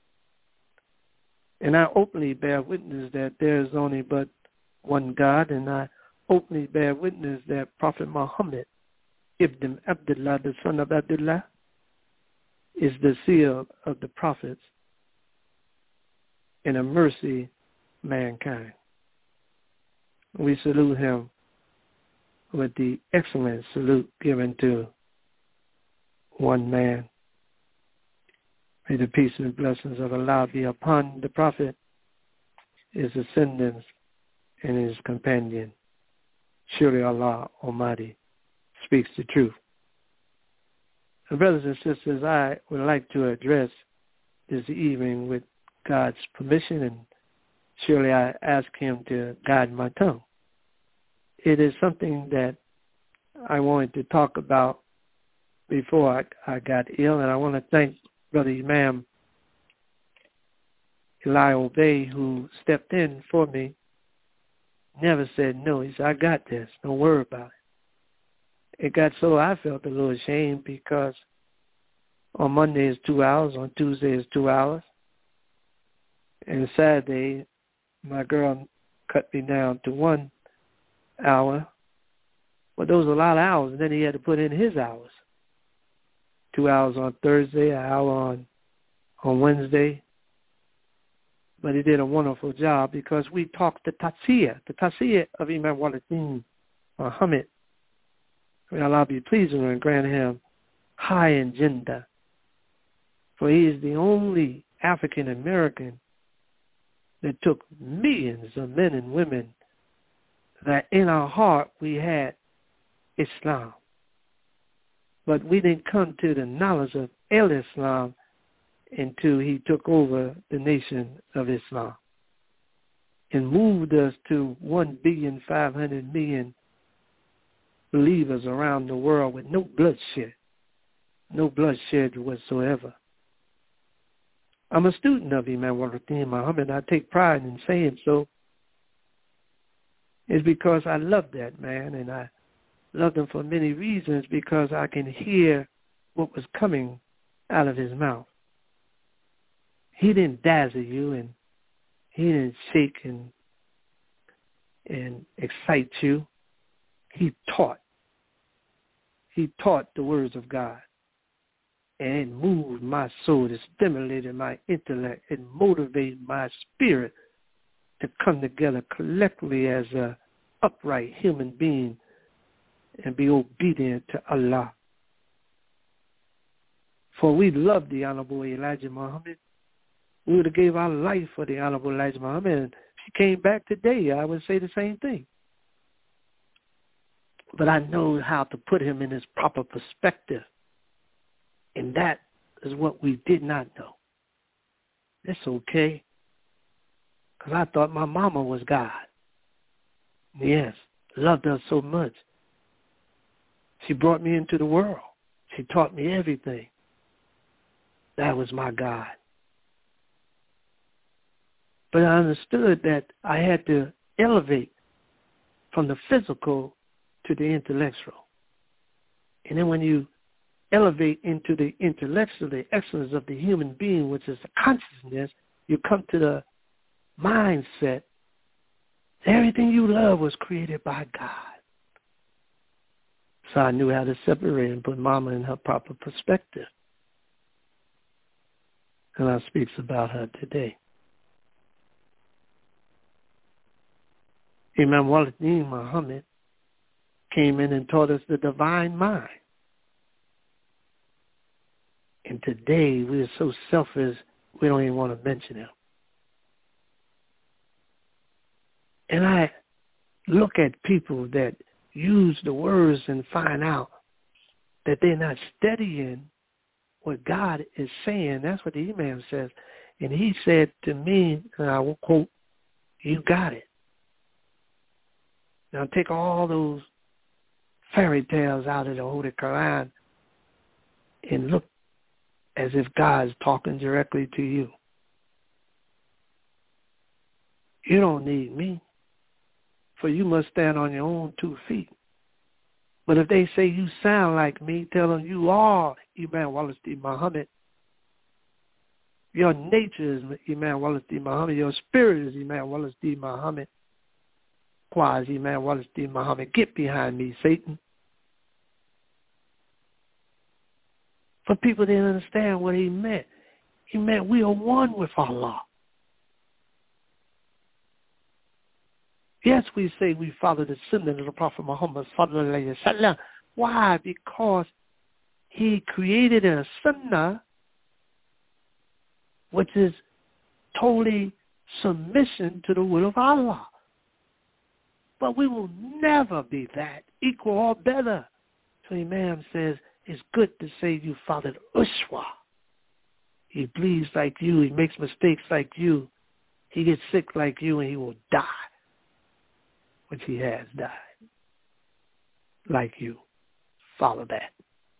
Speaker 2: And I openly bear witness that there is only but one God, and I openly bear witness that Prophet Muhammad, Ibn Abdullah, the son of Abdullah, is the seal of the prophets and a mercy mankind. We salute him with the excellent salute given to one man. May the peace and blessings of Allah be upon the Prophet, his ascendants, and his companion. Surely Allah Almighty speaks the truth. And brothers and sisters, I would like to address this evening with God's permission, and surely I ask him to guide my tongue. It is something that I wanted to talk about before I, I got ill, and I want to thank Brother Imam Eli Obey, who stepped in for me. Never said no. He said, I got this. Don't worry about it. It got so I felt a little ashamed because on Monday is two hours, on Tuesday is two hours, and Saturday my girl cut me down to one hour. But those were a lot of hours, and then he had to put in his hours. Two hours on Thursday, an hour on, on Wednesday. But he did a wonderful job because we talked the Tatsiyah, the Tatsiyah of Imam Waladdin Muhammad. May Allah be pleased with him and grant him high in Jannah. For he is the only African American that took millions of men and women that in our heart we had Islam. But we didn't come to the knowledge of El-Islam until he took over the nation of Islam and moved us to one billion five hundred million believers around the world with no bloodshed, no bloodshed whatsoever. I'm a student of Imam Waladdin Muhammad. I take pride in saying so. It's because I love that man, and I love him for many reasons, because I can hear what was coming out of his mouth. He didn't dazzle you, and he didn't shake and and excite you. He taught. He taught the words of God. And it moved my soul. It stimulated my intellect. It motivated my spirit to come together collectively as a upright human being and be obedient to Allah. For we love the Honorable Elijah Muhammad. We would have gave our life for the Honorable Elijah Muhammad. And if he came back today, I would say the same thing. But I know how to put him in his proper perspective. And that is what we did not know. It's okay. Because I thought my mama was God. Yes, loved us so much. She brought me into the world. She taught me everything. That was my God. But I understood that I had to elevate from the physical to the intellectual. And then when you elevate into the intellectual, the excellence of the human being, which is the consciousness, you come to the mindset. Everything you love was created by God. So I knew how to separate and put Mama in her proper perspective. And I speaks about her today. Imam Waliddin Muhammad came in and taught us the divine mind. And today we are so selfish, we don't even want to mention him. And I look at people that use the words and find out that they're not studying what God is saying. That's what the Imam says. And he said to me, and I will quote, "You got it." Now take all those fairy tales out of the Holy Quran and look as if God's talking directly to you. You don't need me, for you must stand on your own two feet. But if they say you sound like me, tell them you are Imam Waliddin Muhammad. Your nature is Imam Waliddin Muhammad. Your spirit is Imam Waliddin Muhammad. Why is Imam Waliddin Muhammad? Get behind me, Satan. But people didn't understand what he meant. He meant we are one with Allah. Yes, we say we follow the sunnah of the Prophet Muhammad sallallahu alaihi wasallam. Why? Because he created a sunnah which is totally submission to the will of Allah. But we will never be that, equal or better. So Imam says, it's good to say you followed Uswa. He bleeds like you. He makes mistakes like you. He gets sick like you, and he will die, which he has died, like you. Follow that.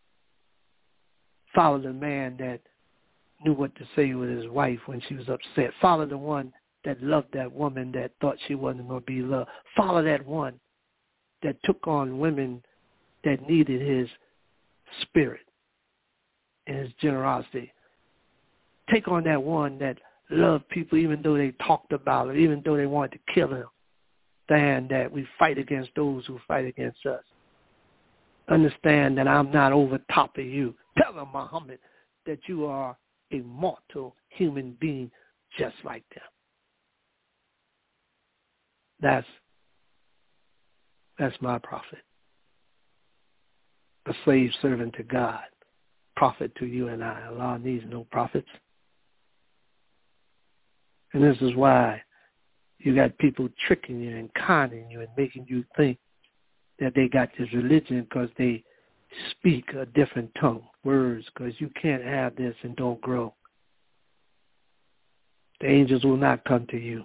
Speaker 2: Follow the man that knew what to say with his wife when she was upset. Follow the one that loved that woman that thought she wasn't going to be loved. Follow that one that took on women that needed his spirit and his generosity. Take on that one that loved people even though they talked about it, even though they wanted to kill him. Understand that we fight against those who fight against us. Understand that I'm not over top of you. Tell them, Muhammad, that you are a mortal human being just like them. That's that's my prophet. A slave servant to God. Prophet to you and I. Allah needs no prophets. And this is why you got people tricking you and conning you and making you think that they got this religion because they speak a different tongue, words, because you can't have this and don't grow. The angels will not come to you.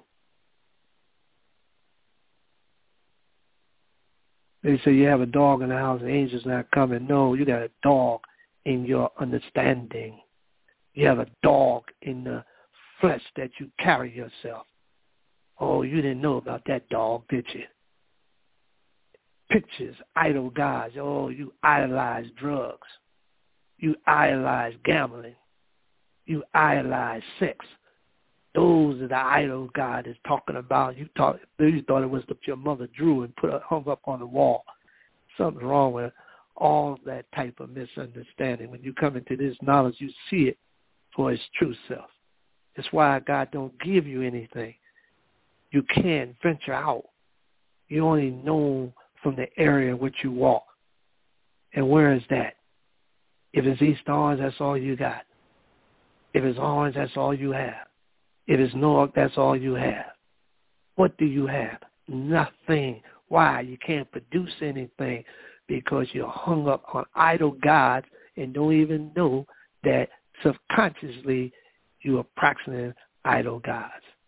Speaker 2: They say you have a dog in the house, the angel's not coming. No, you got a dog in your understanding. You have a dog in the flesh that you carry yourself. Oh, you didn't know about that dog, did you? Pictures, idol gods. Oh, you idolize drugs. You idolize gambling. You idolize sex. Those are the idol God is talking about. You thought you thought it was what your mother drew and put it hung up on the wall. Something's wrong with all that type of misunderstanding. When you come into this knowledge, you see it for its true self. That's why God don't give you anything. You can't venture out You only know from the area in which you walk. And where is that? If it's East Orange, that's all you got. If it's Orange, that's all you have. If it's North, that's all you have. What do you have? Nothing. Why? You can't produce anything because you're hung up on idol gods and don't even know that subconsciously you are practicing idol gods.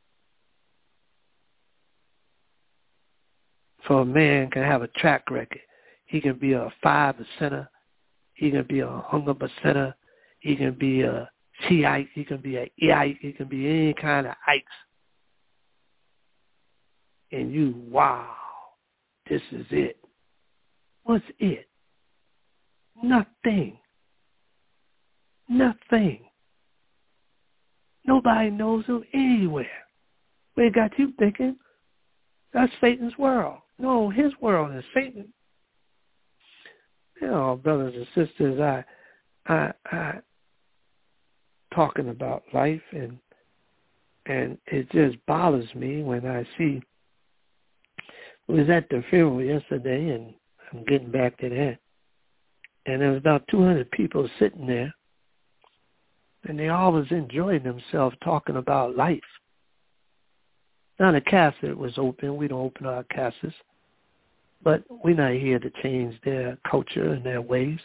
Speaker 2: So a man can have a track record. He can be a five percenter. He can be a hung up percenter. He can be a Shiite. He can be a Eite. He can be any kind of ites. And you, wow, this is it. What's it? Nothing. Nothing. Nobody knows him anywhere. We got you thinking that's Satan's world. No, his world is Satan. You know, brothers and sisters, I, I, I, talking about life, and and it just bothers me when I see. I was at the funeral yesterday, and I'm getting back to that. And there was about two hundred people sitting there, and they all was enjoying themselves talking about life. Now the casket was open. We don't open our caskets. But we're not here to change their culture and their ways.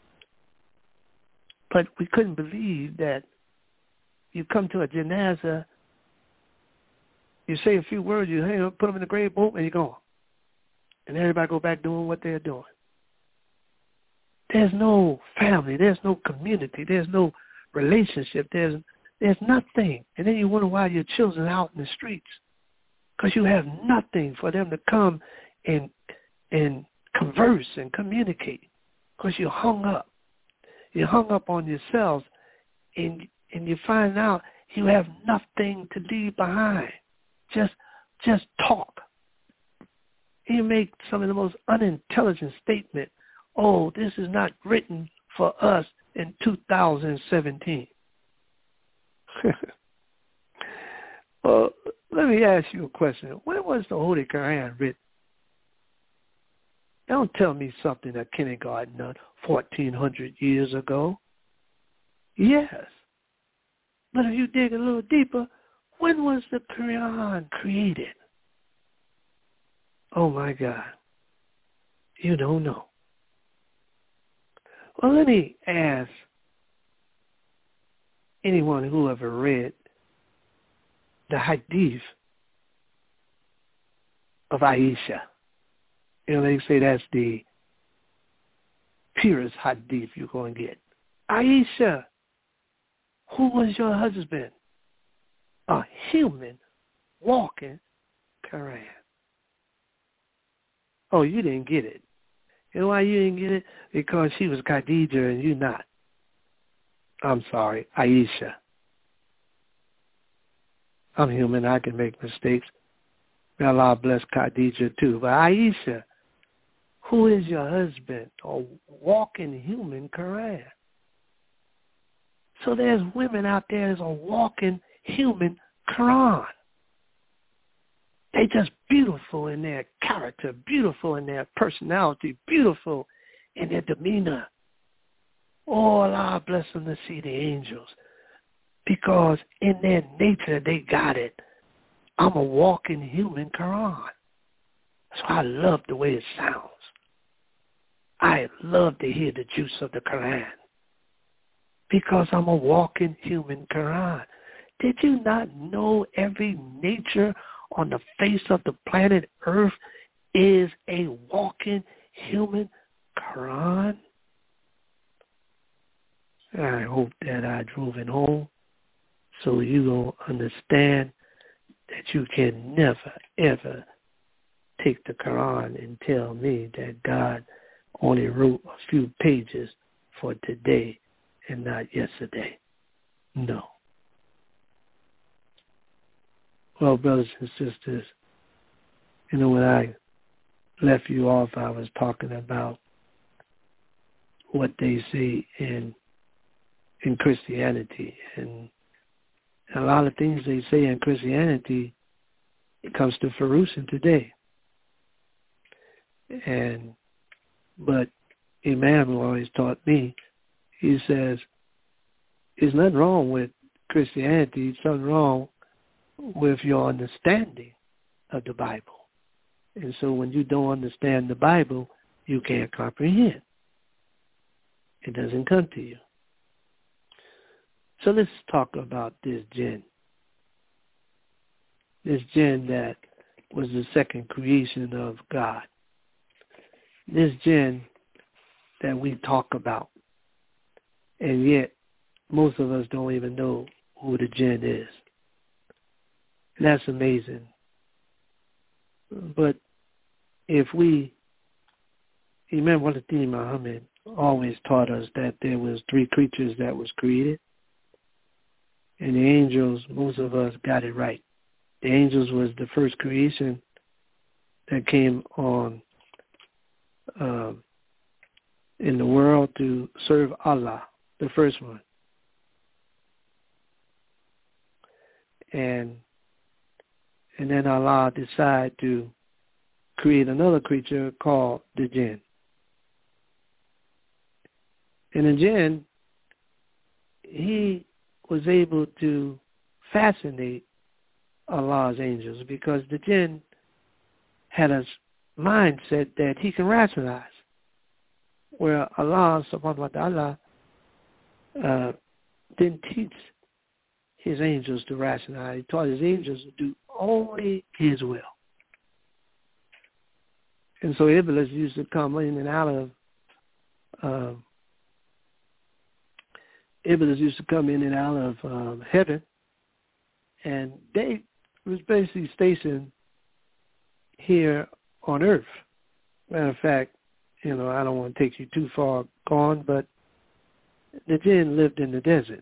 Speaker 2: But we couldn't believe that you come to a janaza, you say a few words, you hang up, put them in the grave, boom, and you're gone. And everybody go back doing what they're doing. There's no family. There's no community. There's no relationship. There's there's nothing. And then you wonder why your children are out in the streets. Because you have nothing for them to come and and converse and communicate. Because you're hung up. You're hung up on yourselves, and and you find out you have nothing to leave behind. Just just talk. You make some of the most unintelligent statement. Oh, this is not written for us in two thousand seventeen. Well, let me ask you a question. When was the Holy Quran written? Don't tell me something that kindergarten done fourteen hundred years ago. Yes. But if you dig a little deeper, when was the Quran created? Oh, my God. You don't know. Well, let me ask anyone who ever read the hadith of Aisha. You know, they say that's the purest hadith you're going to get. Aisha, who was your husband? A human walking Quran. Oh, you didn't get it. You know why you didn't get it? Because she was Khadija and you not. I'm sorry, Aisha. I'm human. I can make mistakes. May Allah bless Khadija too. But Aisha, who is your husband? A walking human Quran. So there's women out there that's a walking human Quran. They just beautiful in their character, beautiful in their personality, beautiful in their demeanor. Oh, Allah bless them to see the angels. Because in their nature, they got it. I'm a walking human Quran. So I love the way it sounds. I love to hear the juice of the Quran. Because I'm a walking human Quran. Did you not know every nature on the face of the planet Earth is a walking human Quran? I hope that I drove it home so you will understand that you can never, ever take the Quran and tell me that God only wrote a few pages for today and not yesterday. No. Well, brothers and sisters, you know, when I left you off, I was talking about what they say in in Christianity. And a lot of things they say in Christianity, it comes to fruition today. And but Imam always taught me, he says, there's nothing wrong with Christianity, there's something wrong with your understanding of the Bible. And so when you don't understand the Bible, you can't comprehend. It doesn't come to you. So let's talk about this jinn. This jinn that was the second creation of God. This jinn that we talk about. And yet, most of us don't even know who the jinn is. And that's amazing. But if we, Imam Waladdin Muhammad always taught us that there was three creatures that was created. And the angels, most of us got it right. The angels was the first creation that came on uh, in the world to serve Allah, the first one. And and then Allah decided to create another creature called the jinn. And the jinn, he was able to fascinate Allah's angels because the jinn had a mindset that he can rationalize, where Allah subhanahu wa ta'ala uh, didn't teach his angels to rationalize. He taught his angels to do only his will. And so Iblis used to come in and out of uh, Iblis used to come in and out of um, heaven, and they was basically stationed here on earth. Matter of fact, you know, I don't want to take you too far gone, but the jinn lived in the desert.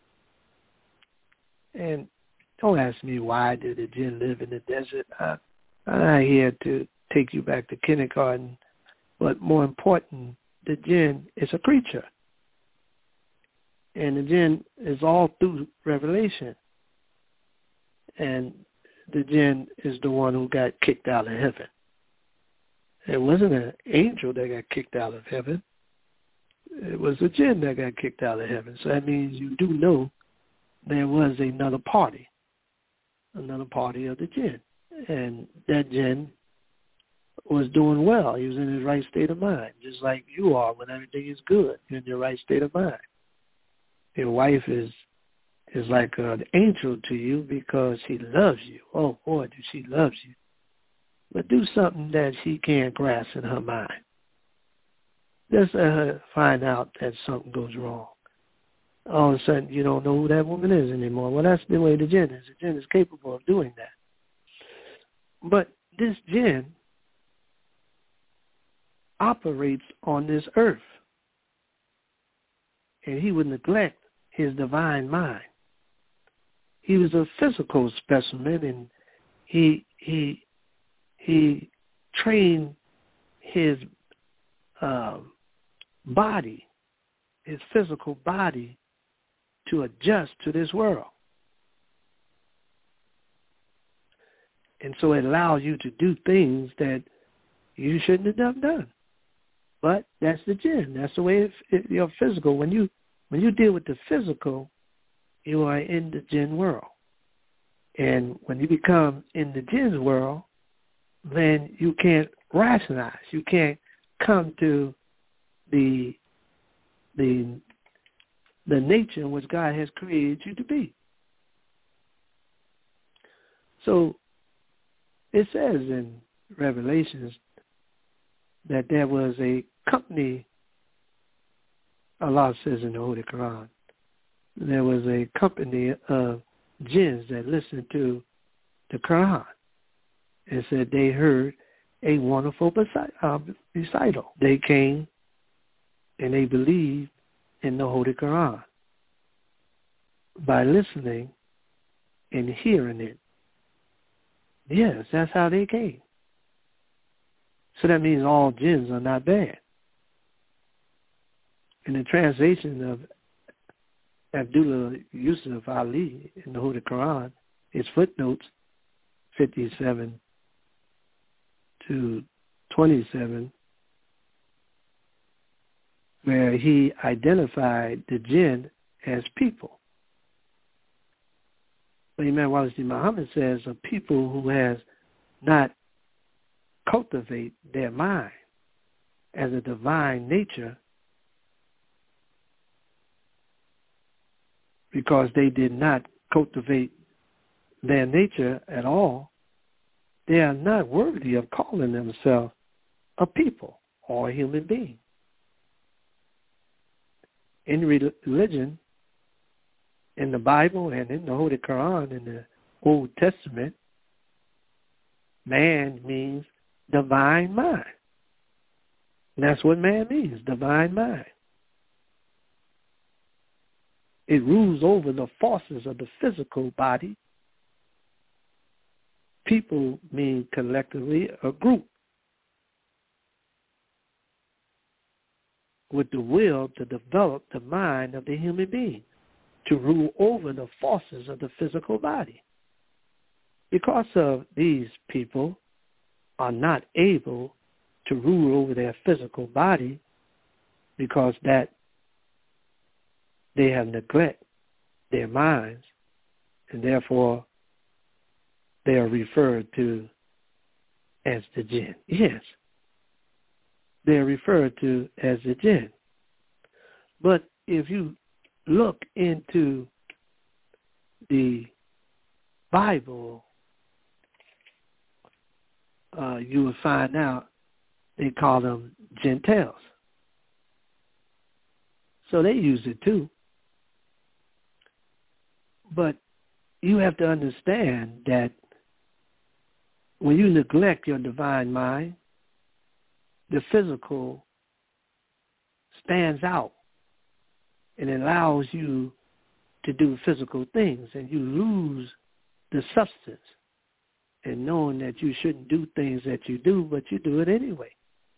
Speaker 2: And don't ask me why did the jinn live in the desert. I, I'm not here to take you back to kindergarten, but more important, the jinn is a creature. And the jinn is all through Revelation. And the jinn is the one who got kicked out of heaven. It wasn't an angel that got kicked out of heaven. It was a jinn that got kicked out of heaven. So that means you do know there was another party, another party of the jinn. And that jinn was doing well. He was in his right state of mind, just like you are when everything is good. You're in your right state of mind. Your wife is is like an angel to you because she loves you. Oh, boy, do she loves you. But do something that she can't grasp in her mind. Just let her find out that something goes wrong. All of a sudden, you don't know who that woman is anymore. Well, that's the way the jinn is. The jinn is capable of doing that. But this jinn operates on this earth. And he would neglect his divine mind. He was a physical specimen, and he he he trained his um, body, his physical body, to adjust to this world. And so it allows you to do things that you shouldn't have done. But that's the jinn. That's the way it, it, you're physical. When you when you deal with the physical, you are in the jinn world. And when you become in the jinn's world, then you can't rationalize. You can't come to the the the nature in which God has created you to be. So it says in Revelations that there was a company, Allah says in the Holy Quran, there was a company of jinns that listened to the Quran and said they heard a wonderful recital. They came and they believed in the Holy Quran by listening and hearing it. Yes, that's how they came. So that means all jinns are not bad. In the translation of Abdullah Yusuf Ali in the Holy Quran, his footnotes fifty-seven to twenty-seven, where he identified the jinn as people. But Imam Walid Muhammad says a people who has not cultivate their mind as a divine nature because they did not cultivate their nature at all, they are not worthy of calling themselves a people or a human being. In religion, in the Bible and in the Holy Quran, in the Old Testament, man means divine mind. And that's what man means, divine mind. It rules over the forces of the physical body. People mean collectively a group with the will to develop the mind of the human being, to rule over the forces of the physical body. Because of these people are not able to rule over their physical body because that they have neglected their minds, and therefore they are referred to as the jinn. Yes, they are referred to as the jinn. But if you look into the Bible, uh, you will find out they call them Gentiles. So they use it too. But you have to understand that when you neglect your divine mind, the physical stands out and allows you to do physical things, and you lose the substance and knowing that you shouldn't do things that you do, but you do it anyway.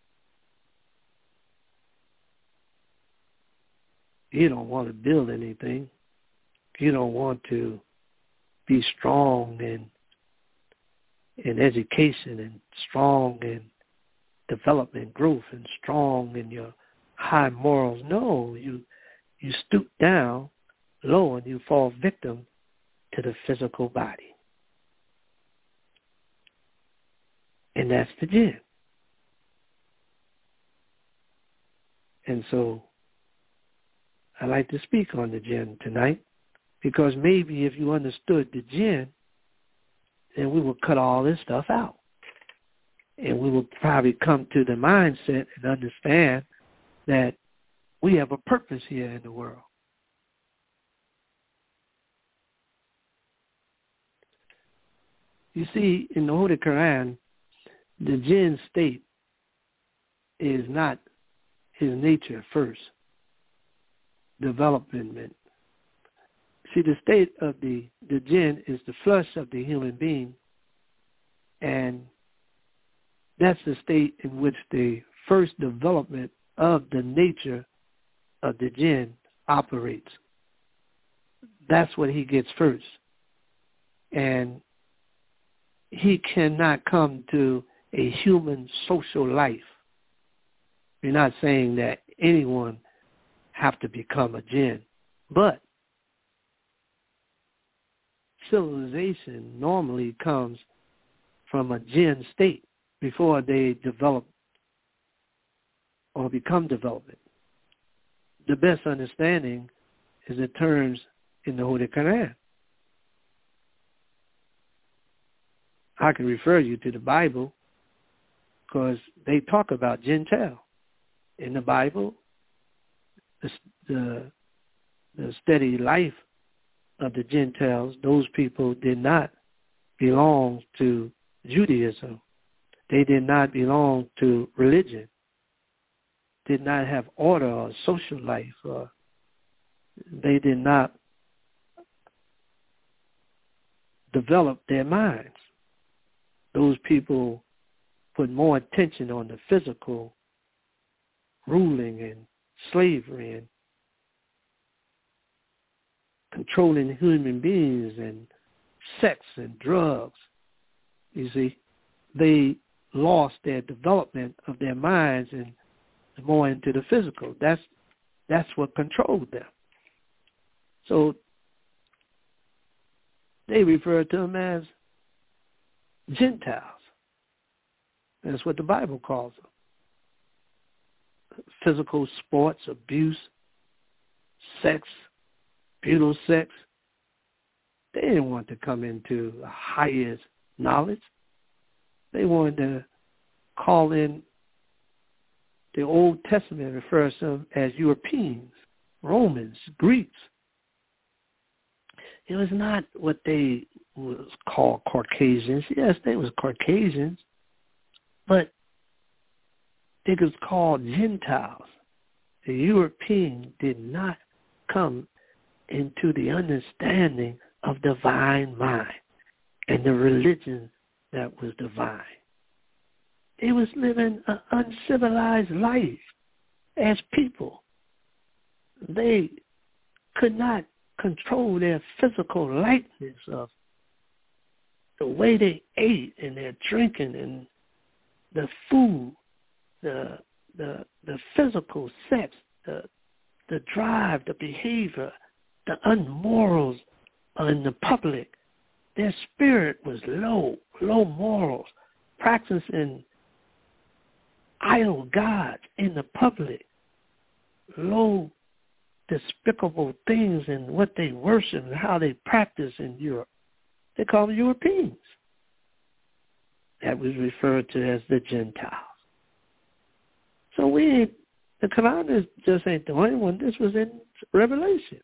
Speaker 2: You don't want to build anything. You don't want to be strong in in education and strong in development, growth, and strong in your high morals. No, you you stoop down low and you fall victim to the physical body. And that's the jinn. And so I like to speak on the jinn tonight, because maybe if you understood the jinn, then we will cut all this stuff out. And we will probably come to the mindset and understand that we have a purpose here in the world. You see, in the Holy Quran, the jinn state is not his nature first, development. See, the state of the, the jinn is the flesh of the human being, and that's the state in which the first development of the nature of the jinn operates. That's what he gets first. And he cannot come to a human social life. We're not saying that anyone have to become a jinn, but civilization normally comes from a jinn state before they develop or become development. The best understanding is the terms in the Holy Quran. I can refer you to the Bible because they talk about Gentile. In the Bible, the, the, the steady life of the Gentiles, those people did not belong to Judaism. They did not belong to religion, did not have order or social life, or they did not develop their minds. Those people put more attention on the physical ruling and slavery and controlling human beings and sex and drugs. You see, they lost their development of their minds and more into the physical. That's that's what controlled them. So they refer to them as Gentiles. That's what the Bible calls them. Physical sports, abuse, sex, brutal sex. They didn't want to come into the highest knowledge. They wanted to call in, the Old Testament refers to them as Europeans, Romans, Greeks. It was not what they was called Caucasians. Yes, they was Caucasians, but they was called Gentiles. The European did not come into the understanding of divine mind and the religion that was divine. They was living an uncivilized life as people. They could not control their physical likeness of the way they ate and their drinking and the food, the the the physical sex, the the drive, the behavior, the unmorals in the public. Their spirit was low, low morals, practicing idol gods in the public, low, despicable things in what they worship and how they practice in Europe. They call them Europeans. That was referred to as the Gentiles. So we ain't, the Quran just ain't the only one. This was in Revelation.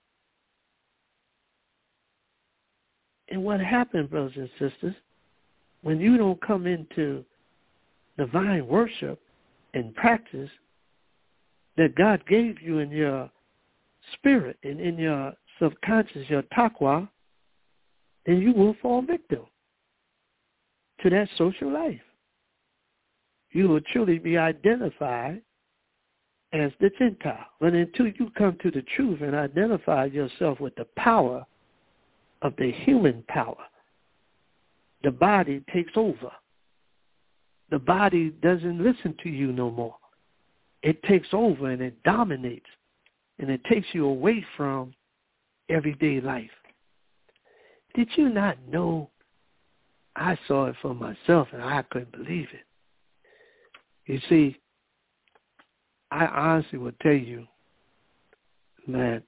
Speaker 2: And what happened, brothers and sisters, when you don't come into divine worship and practice that God gave you in your spirit and in your subconscious, your taqwa, then you will fall victim to that social life. You will truly be identified as the Gentile. But until you come to the truth and identify yourself with the power of the human power, the body takes over. The body doesn't listen to you no more. It takes over and it dominates, and it takes you away from everyday life. Did you not know? I saw it for myself, and I couldn't believe it. You see, I honestly will tell you, man,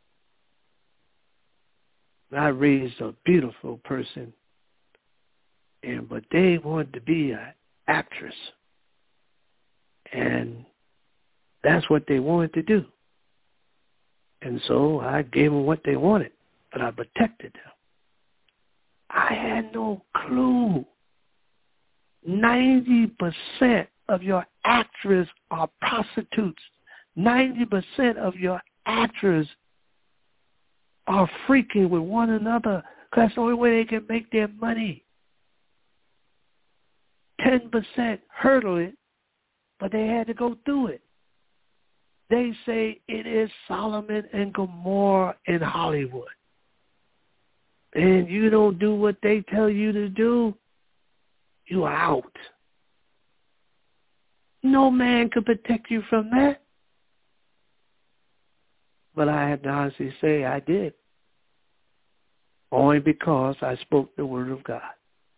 Speaker 2: I raised a beautiful person, and but they wanted to be an actress, and that's what they wanted to do. And so I gave them what they wanted, but I protected them. I had no clue. ninety percent of your actors are prostitutes. ninety percent of your actors are freaking with one another because that's the only way they can make their money. ten percent hurdle it, but they had to go through it. They say it is Solomon and Gomorrah in Hollywood. And you don't do what they tell you to do, you're out. No man can protect you from that. But I had to honestly say I did. Only because I spoke the word of God.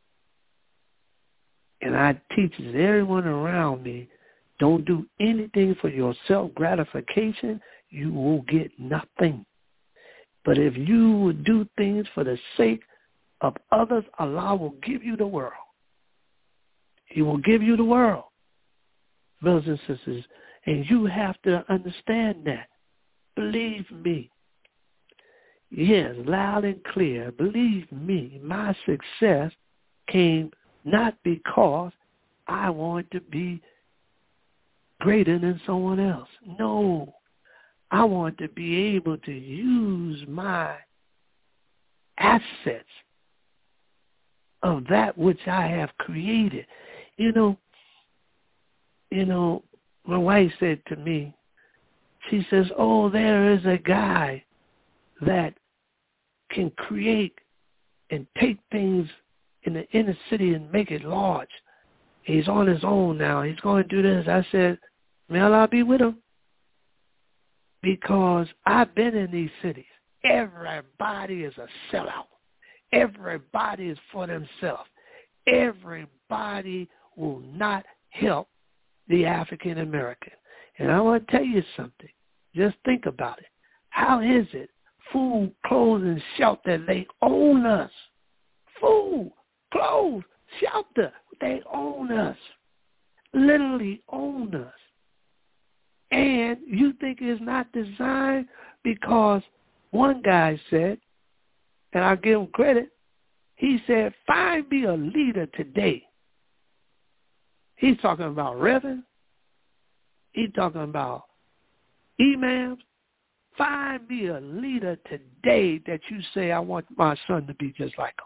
Speaker 2: And I teach everyone around me, don't do anything for your self-gratification, you will get nothing. But if you would do things for the sake of others, Allah will give you the world. He will give you the world, brothers and sisters. And you have to understand that. Believe me. Yes, loud and clear. Believe me, my success came not because I wanted to be greater than someone else. No. I want to be able to use my assets of that which I have created. You know, you know, my wife said to me, she says, oh, there is a guy that can create and take things in the inner city and make it large. He's on his own now. He's going to do this. I said, may Allah be with him. Because I've been in these cities. Everybody is a sellout. Everybody is for themselves. Everybody will not help the African American. And I want to tell you something. Just think about it. How is it? Food, clothes, and shelter, they own us. Food, clothes, shelter, they own us. Literally own us. And you think it's not designed because one guy said, and I'll give him credit, he said, find me a leader today. He's talking about reverend. He's talking about imams. Find me a leader today that you say, I want my son to be just like him.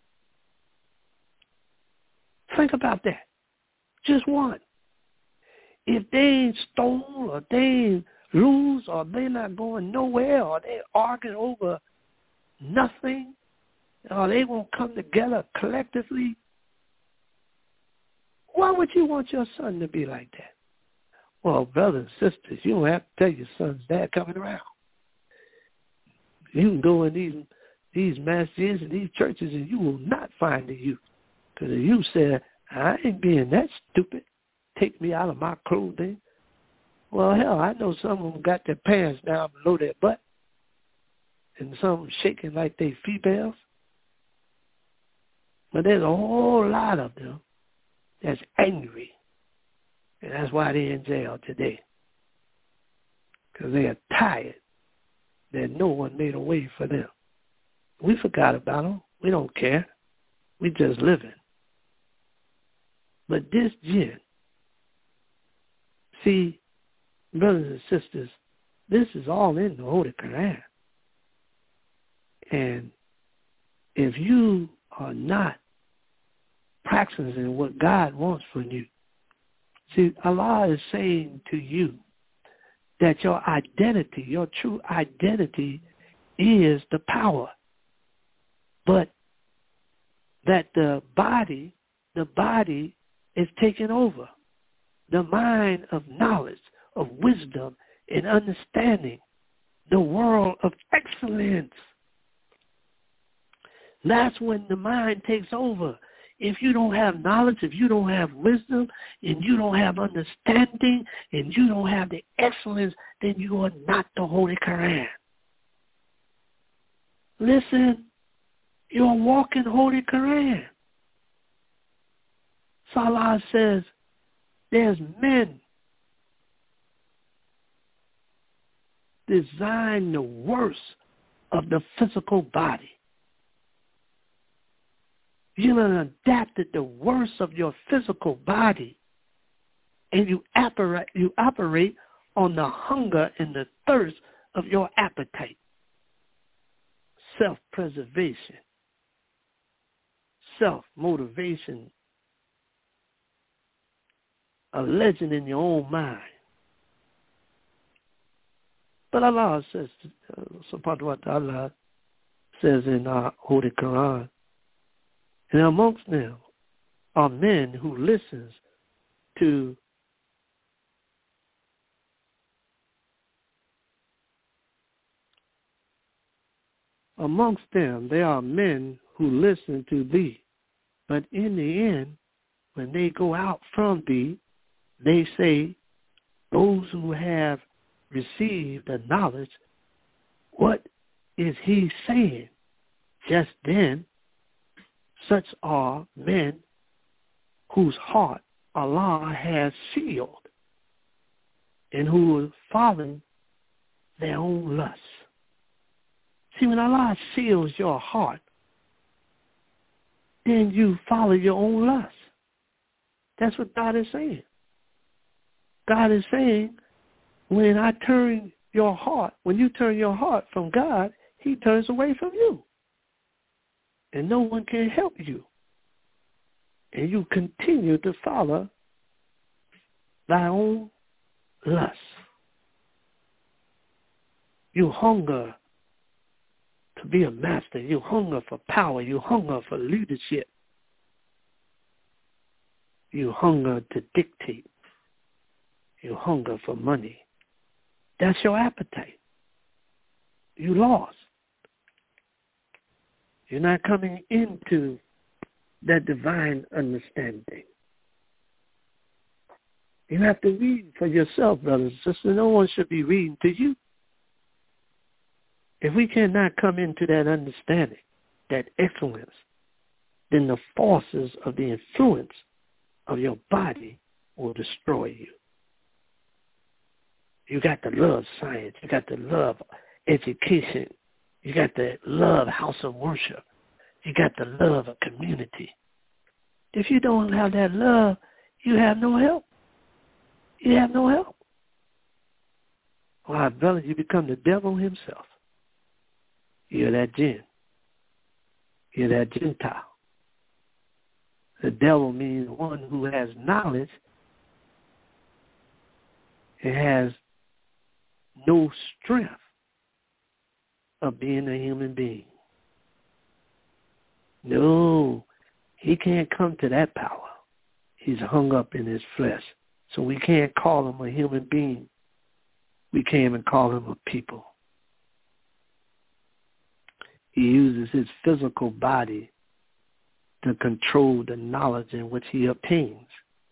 Speaker 2: Think about that. Just one. If they ain't stole or they ain't lose or they not going nowhere or they arguing over nothing or they won't come together collectively, why would you want your son to be like that? Well, brothers and sisters, you don't have to tell your son's dad coming around. You can go in these these masjids and these churches and you will not find the youth. Because the youth said, I ain't being that stupid. Take me out of my clothing. Well, hell, I know some of them got their pants down below their butt. And some of them shaking like they females. But there's a whole lot of them that's angry. And that's why they're in jail today. Because they are tired that no one made a way for them. We forgot about them. We don't care. We just living. But this jinn, see, brothers and sisters, this is all in the Holy Quran. And if you are not practicing what God wants from you, see, Allah is saying to you that your identity, your true identity is the power. But that the body, the body is taken over. The mind of knowledge, of wisdom, and understanding. The world of excellence. That's when the mind takes over. If you don't have knowledge, if you don't have wisdom, and you don't have understanding, and you don't have the excellence, then you are not the Holy Quran. Listen, you're walking Holy Quran. Salah says, there's men design the worst of the physical body. You have adapted the worst of your physical body, and you operate, you operate on the hunger and the thirst of your appetite. Self-preservation, self-motivation, a legend in your own mind. But Allah says, uh, subhanahu wa ta'ala says in our Holy Quran, and amongst them are men who listens to amongst them there are men who listen to thee, but in the end, when they go out from thee, they say, those who have received the knowledge, what is he saying? Just then, such are men whose heart Allah has sealed and who are following their own lusts. See, when Allah seals your heart, then you follow your own lust. That's what God is saying. God is saying, when I turn your heart, when you turn your heart from God, he turns away from you. And no one can help you. And you continue to follow thy own lust. You hunger to be a master. You hunger for power. You hunger for leadership. You hunger to dictate. You hunger for money. That's your appetite. You lost. You're not coming into that divine understanding. You have to read for yourself, brothers and sisters. No one should be reading to you. If we cannot come into that understanding, that excellence, then the forces of the influence of your body will destroy you. You got to love science. You got to love education. You got to love house of worship. You got to love a community. If you don't have that love, you have no help. You have no help. Why, brother, you become the devil himself. You're that jinn. You're that Gentile. The devil means one who has knowledge and has no strength of being a human being. No, he can't come to that power. He's hung up in his flesh. So we can't call him a human being. We can't even call him a people. He uses his physical body to control the knowledge in which he obtains.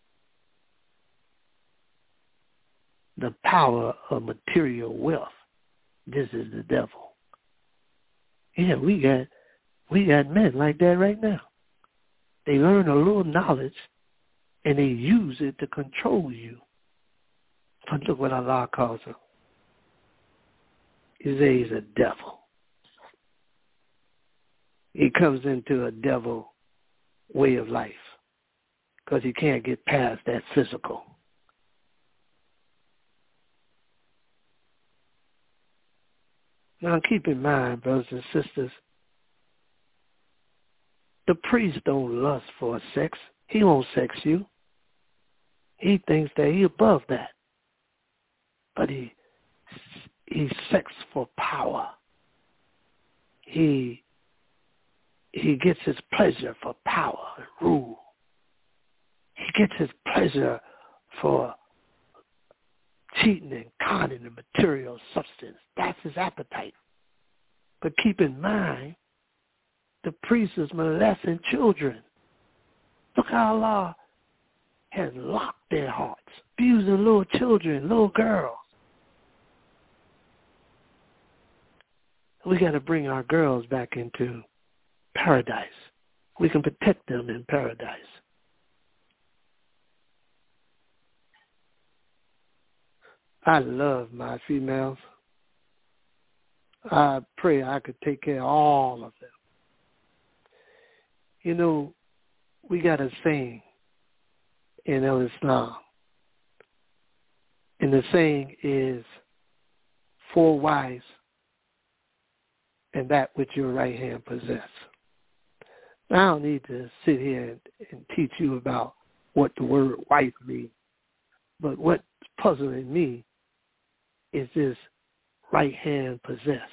Speaker 2: The power of material wealth. This is the devil. Yeah, we got we got men like that right now. They learn a little knowledge and they use it to control you. But look what Allah calls him. He says he's a devil. He comes into a devil way of life because he can't get past that physical. Now keep in mind, brothers and sisters, the priest don't lust for sex. He won't sex you. He thinks that he's above that. But he he sex for power. He he gets his pleasure for power and rule. He gets his pleasure for cheating and conning and material substance. That's his appetite. But keep in mind, the priest is molesting children. Look how Allah has locked their hearts, abusing little children, little girls. We got to bring our girls back into paradise. We can protect them in paradise. I love my females. I pray I could take care of all of them. You know, we got a saying in Islam. And the saying is, four wives and that which your right hand possess. Now, I don't need to sit here and, and teach you about what the word wife means. But what's puzzling me is this right hand possess.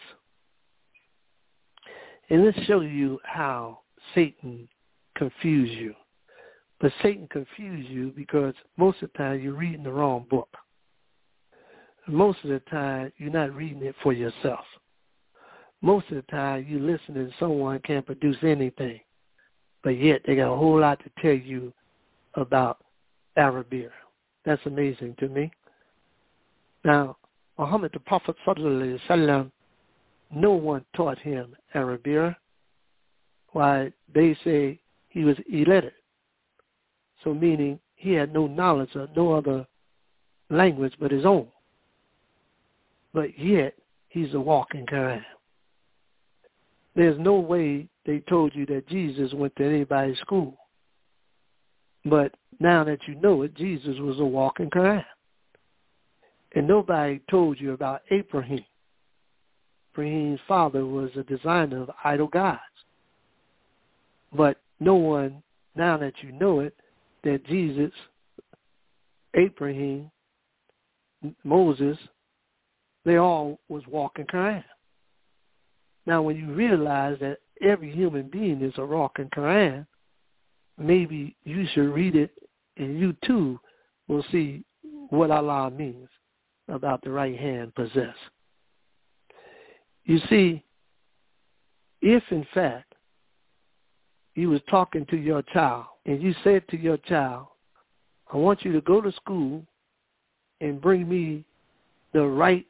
Speaker 2: And this shows you how Satan confused you. But Satan confused you because most of the time you're reading the wrong book. Most of the time you're not reading it for yourself. Most of the time you listen and someone can't produce anything. But yet they got a whole lot to tell you about Arabia. That's amazing to me. Now, Muhammad, the Prophet, sallallahu alaihi wasallam, no one taught him Arabia. Why, they say he was illiterate. So meaning he had no knowledge of no other language but his own. But yet, he's a walking Quran. There's no way they told you that Jesus went to anybody's school. But now that you know it, Jesus was a walking Quran. And nobody told you about Abraham. Abraham's father was a designer of idol gods. But no one, now that you know it, that Jesus, Abraham, Moses, they all was walking Quran. Now, when you realize that every human being is a walking Quran, maybe you should read it and you too will see what Allah means about the right hand possess. You see, if in fact you was talking to your child and you said to your child, I want you to go to school and bring me the right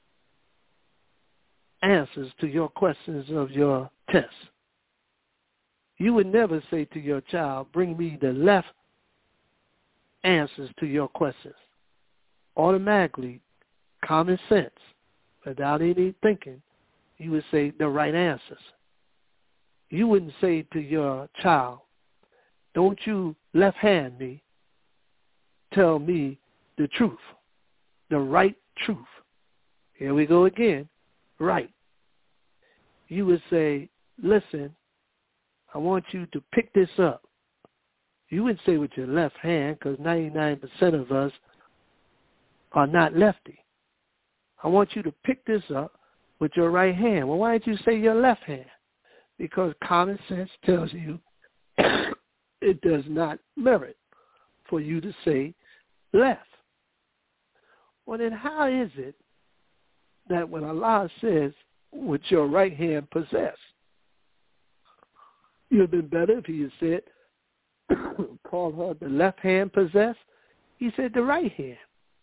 Speaker 2: answers to your questions of your test. You would never say to your child, bring me the left answers to your questions. Automatically, common sense, without any thinking, you would say the right answers. You wouldn't say to your child, don't you left hand me, tell me the truth, the right truth. Here we go again, right. You would say, listen, I want you to pick this up. You wouldn't say with your left hand, because ninety-nine percent of us are not lefty. I want you to pick this up with your right hand. Well, why didn't you say your left hand? Because common sense tells you it does not merit for you to say left. Well, then how is it that when Allah says, with your right hand possess, it would have been better if he had said, call her the left hand possess? He said the right hand.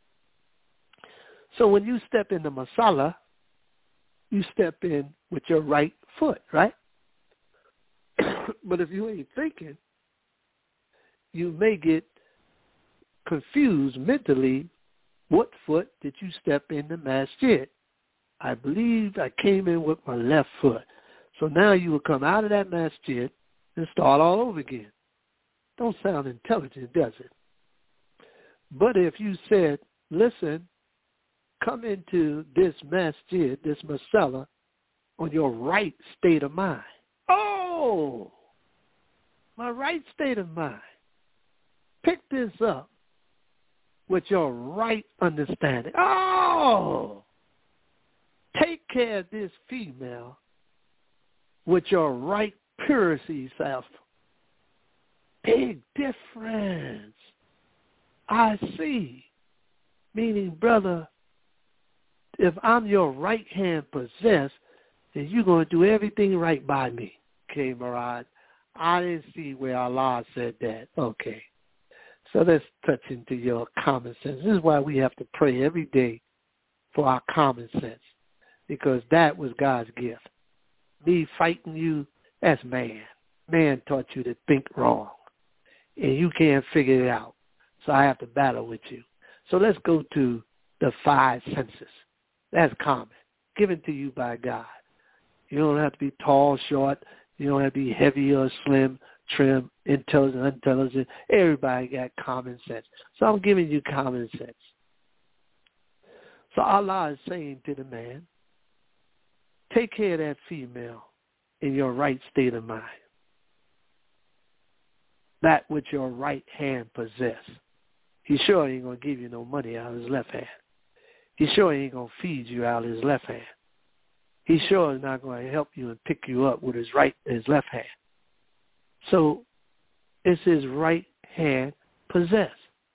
Speaker 2: So when you step in the masala, you step in with your right foot, right? But if you ain't thinking, you may get confused mentally. What foot did you step in the masjid? I believe I came in with my left foot. So now you will come out of that masjid and start all over again. Don't sound intelligent, does it? But if you said, listen, come into this masjid, this masala, on your right state of mind. Oh, my right state of mind. Pick this up with your right understanding. Oh, take care of this female with your right purity self. Big difference. I see. Meaning, brother, if I'm your right hand possessed, then you're going to do everything right by me. Okay, Murad. I didn't see where Allah said that. Okay. So let's touch into your common sense. This is why we have to pray every day for our common sense, because that was God's gift. Me fighting you, that's man. Man taught you to think wrong, and you can't figure it out. So I have to battle with you. So let's go to the five senses. That's common, given to you by God. You don't have to be tall, short. You don't have to be heavy or slim, trim, intelligent, unintelligent. Everybody got common sense. So I'm giving you common sense. So Allah is saying to the man, take care of that female in your right state of mind. That which your right hand possess. He sure ain't going to give you no money out of his left hand. He sure ain't going to feed you out of his left hand. He sure is not going to help you and pick you up with his right, his left hand. So it's his right hand possess.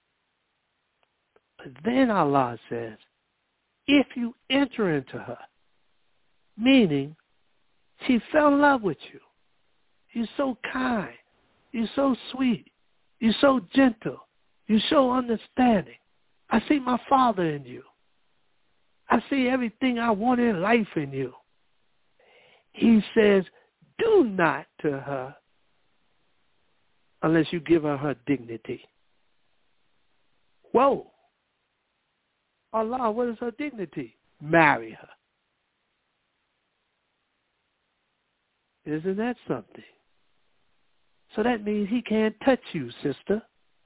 Speaker 2: But then Allah says, if you enter into her, meaning she fell in love with you. You're so kind. You're so sweet. You're so gentle. You're so understanding. I see my Father in you. I see everything I want in life in you. He says, do not to her unless you give her her dignity. Whoa. Allah, what is her dignity? Marry her. Isn't that something? So that means he can't touch you, sister.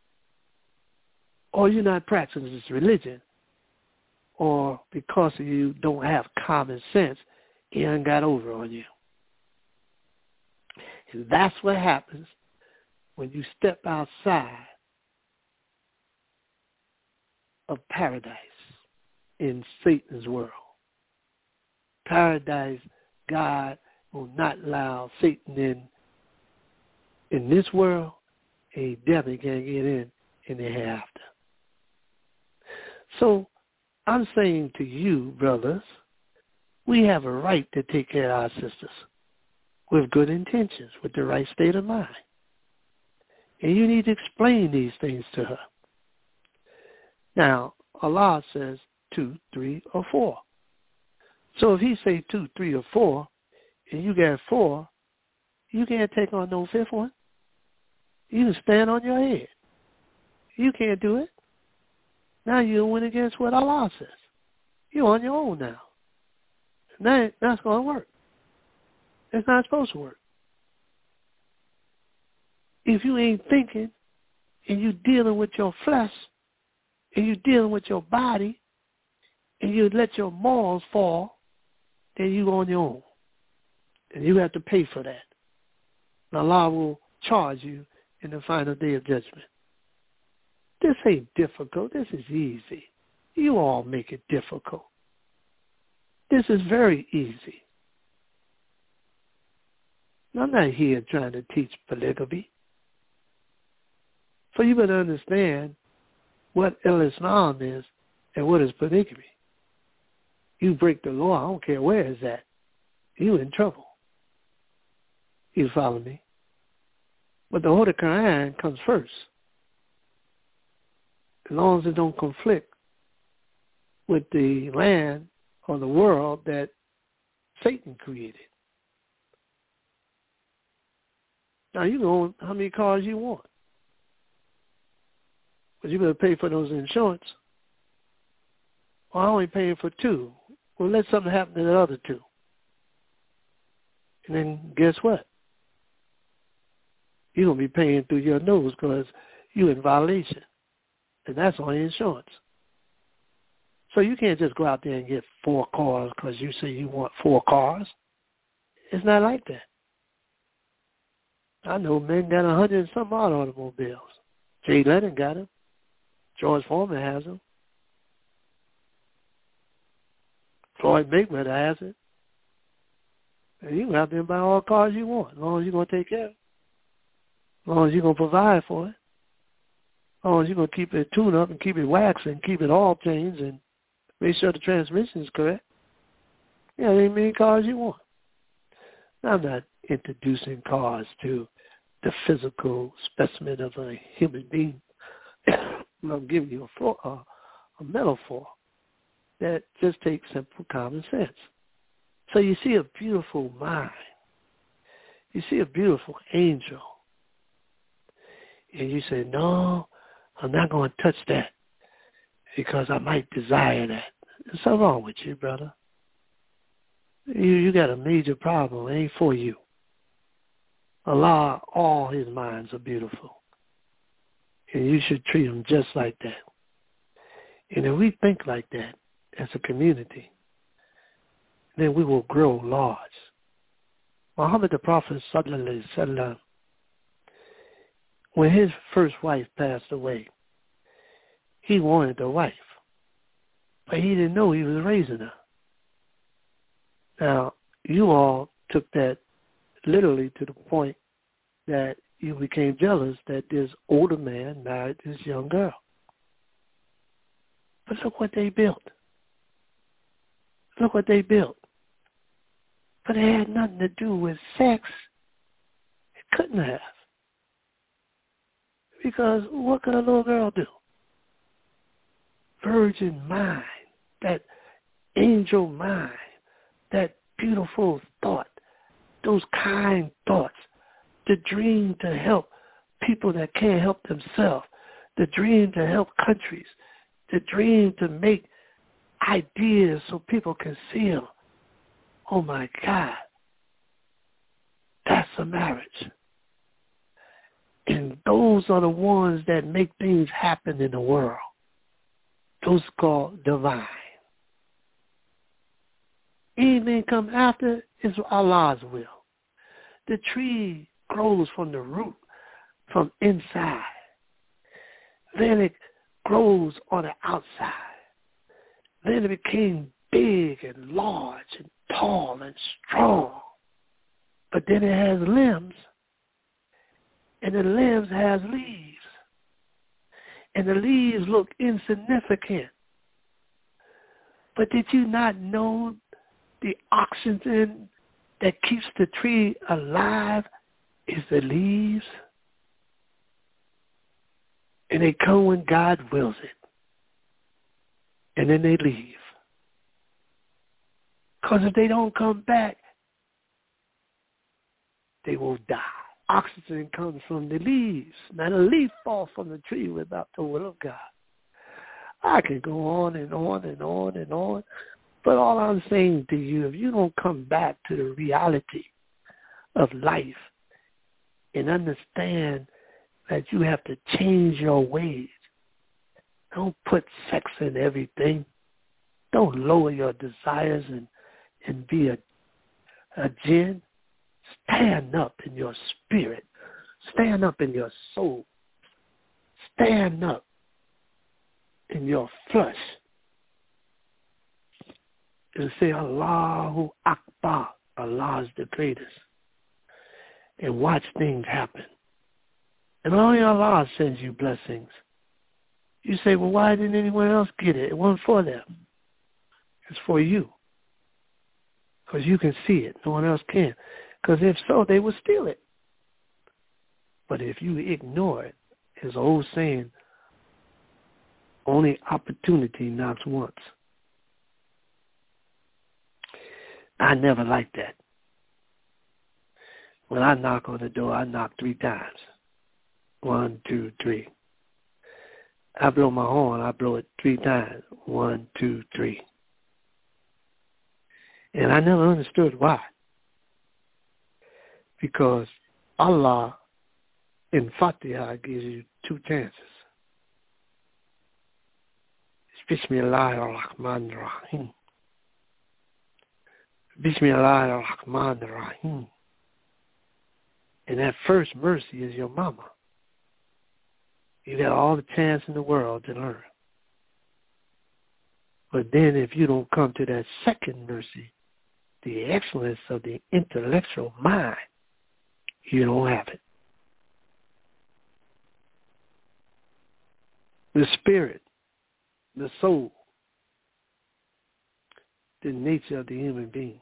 Speaker 2: Or you're not practicing this religion. Or because you don't have common sense, he done got over on you. And that's what happens when you step outside of paradise in Satan's world. Paradise, God will not allow Satan in in this world, and he definitely can't get in in the hereafter. So I'm saying to you, brothers, we have a right to take care of our sisters with good intentions, with the right state of mind. And you need to explain these things to her. Now, Allah says two, three, or four. So if he say two, three, or four, and you got four, you can't take on no fifth one. You can stand on your head. You can't do it. Now you went against what Allah says. You're on your own now. That, that's going to work. It's not supposed to work. If you ain't thinking and you dealing with your flesh and you dealing with your body and you let your morals fall, then you on your own. And you have to pay for that. And Allah will charge you in the final day of judgment. This ain't difficult. This is easy. You all make it difficult. This is very easy. I'm not here trying to teach polygamy. So you better understand what Islam is and what is polygamy. You break the law, I don't care where it's at. You in trouble. You follow me? But the Holy Quran comes first. As long as it don't conflict with the land or the world that Satan created. Now you know how many cars you want. But you better pay for those insurance. Well, I'm only paying for two. Well, let something happen to the other two. And then guess what? You're going to be paying through your nose because you're in violation. And that's on insurance. So you can't just go out there and get four cars because you say you want four cars. It's not like that. I know men got a hundred and some odd automobiles. Jay Leno got them. George Foreman has them. Floyd Mayweather has it. And you can go out there and buy all the cars you want, as long as you're going to take care of it. As long as you're going to provide for it. As long as you're going to keep it tuned up and keep it waxed and keep it all changed and make sure the transmission is correct. Yeah, there ain't many cars you want. Now, I'm not introducing cars to the physical specimen of a human being. I'm giving you a, for, uh, a metaphor that just takes simple common sense. So you see a beautiful mind. You see a beautiful angel. And you say, no, I'm not going to touch that because I might desire that. There's something wrong with you, brother. You, you got a major problem. It ain't for you. Allah, all his minds are beautiful. And you should treat them just like that. And if we think like that as a community, then we will grow large. Muhammad the Prophet, sallallahu alaihi wasallam, when his first wife passed away, he wanted a wife. But he didn't know he was raising her. Now, you all took that literally to the point that you became jealous that this older man married this young girl. But look what they built. Look what they built. But it had nothing to do with sex. It couldn't have. Because what could a little girl do? Virgin mind, that angel mind, that beautiful thought, those kind thoughts, the dream to help people that can't help themselves, the dream to help countries, the dream to make ideas so people can see them. Oh, my God. That's a marriage. And those are the ones that make things happen in the world. Those are called divine. Anything come after is Allah's will. The tree grows from the root, from inside. Then it grows on the outside. Then it became big and large and tall and strong. But then it has limbs, and the limbs has leaves. and the leaves look insignificant. But did you not know the oxygen that keeps the tree alive is the leaves? And they come when God wills it. And then they leave. Because if they don't come back, they will die. Oxygen comes from the leaves. Not a leaf falls from the tree without the will of God. I can go on and on and on and on. But all I'm saying to you, if you don't come back to the reality of life and understand that you have to change your ways, don't put sex in everything. Don't lower your desires and, and be a, a djinn. Stand up in your spirit. Stand up in your soul. Stand up in your flesh. And say, Allahu Akbar. Allah is the greatest. And watch things happen. And only Allah sends you blessings. You say, well, why didn't anyone else get it? It wasn't for them. It's for you. Because you can see it. No one else can. Because if so, they would steal it. But if you ignore it, there's an old saying, only opportunity knocks once. I never liked that. When I knock on the door, I knock three times. One, two, three. I blow my horn, I blow it three times. One, two, three. And I never understood why. Because Allah in Fatiha gives you two chances. It's Bismillahir Rahmanir Rahim. Bismillahir Rahmanir Rahim. And that first mercy is your mama. You got all the chance in the world to learn. But then if you don't come to that second mercy, the excellence of the intellectual mind, you don't have it. The spirit, the soul, the nature of the human being.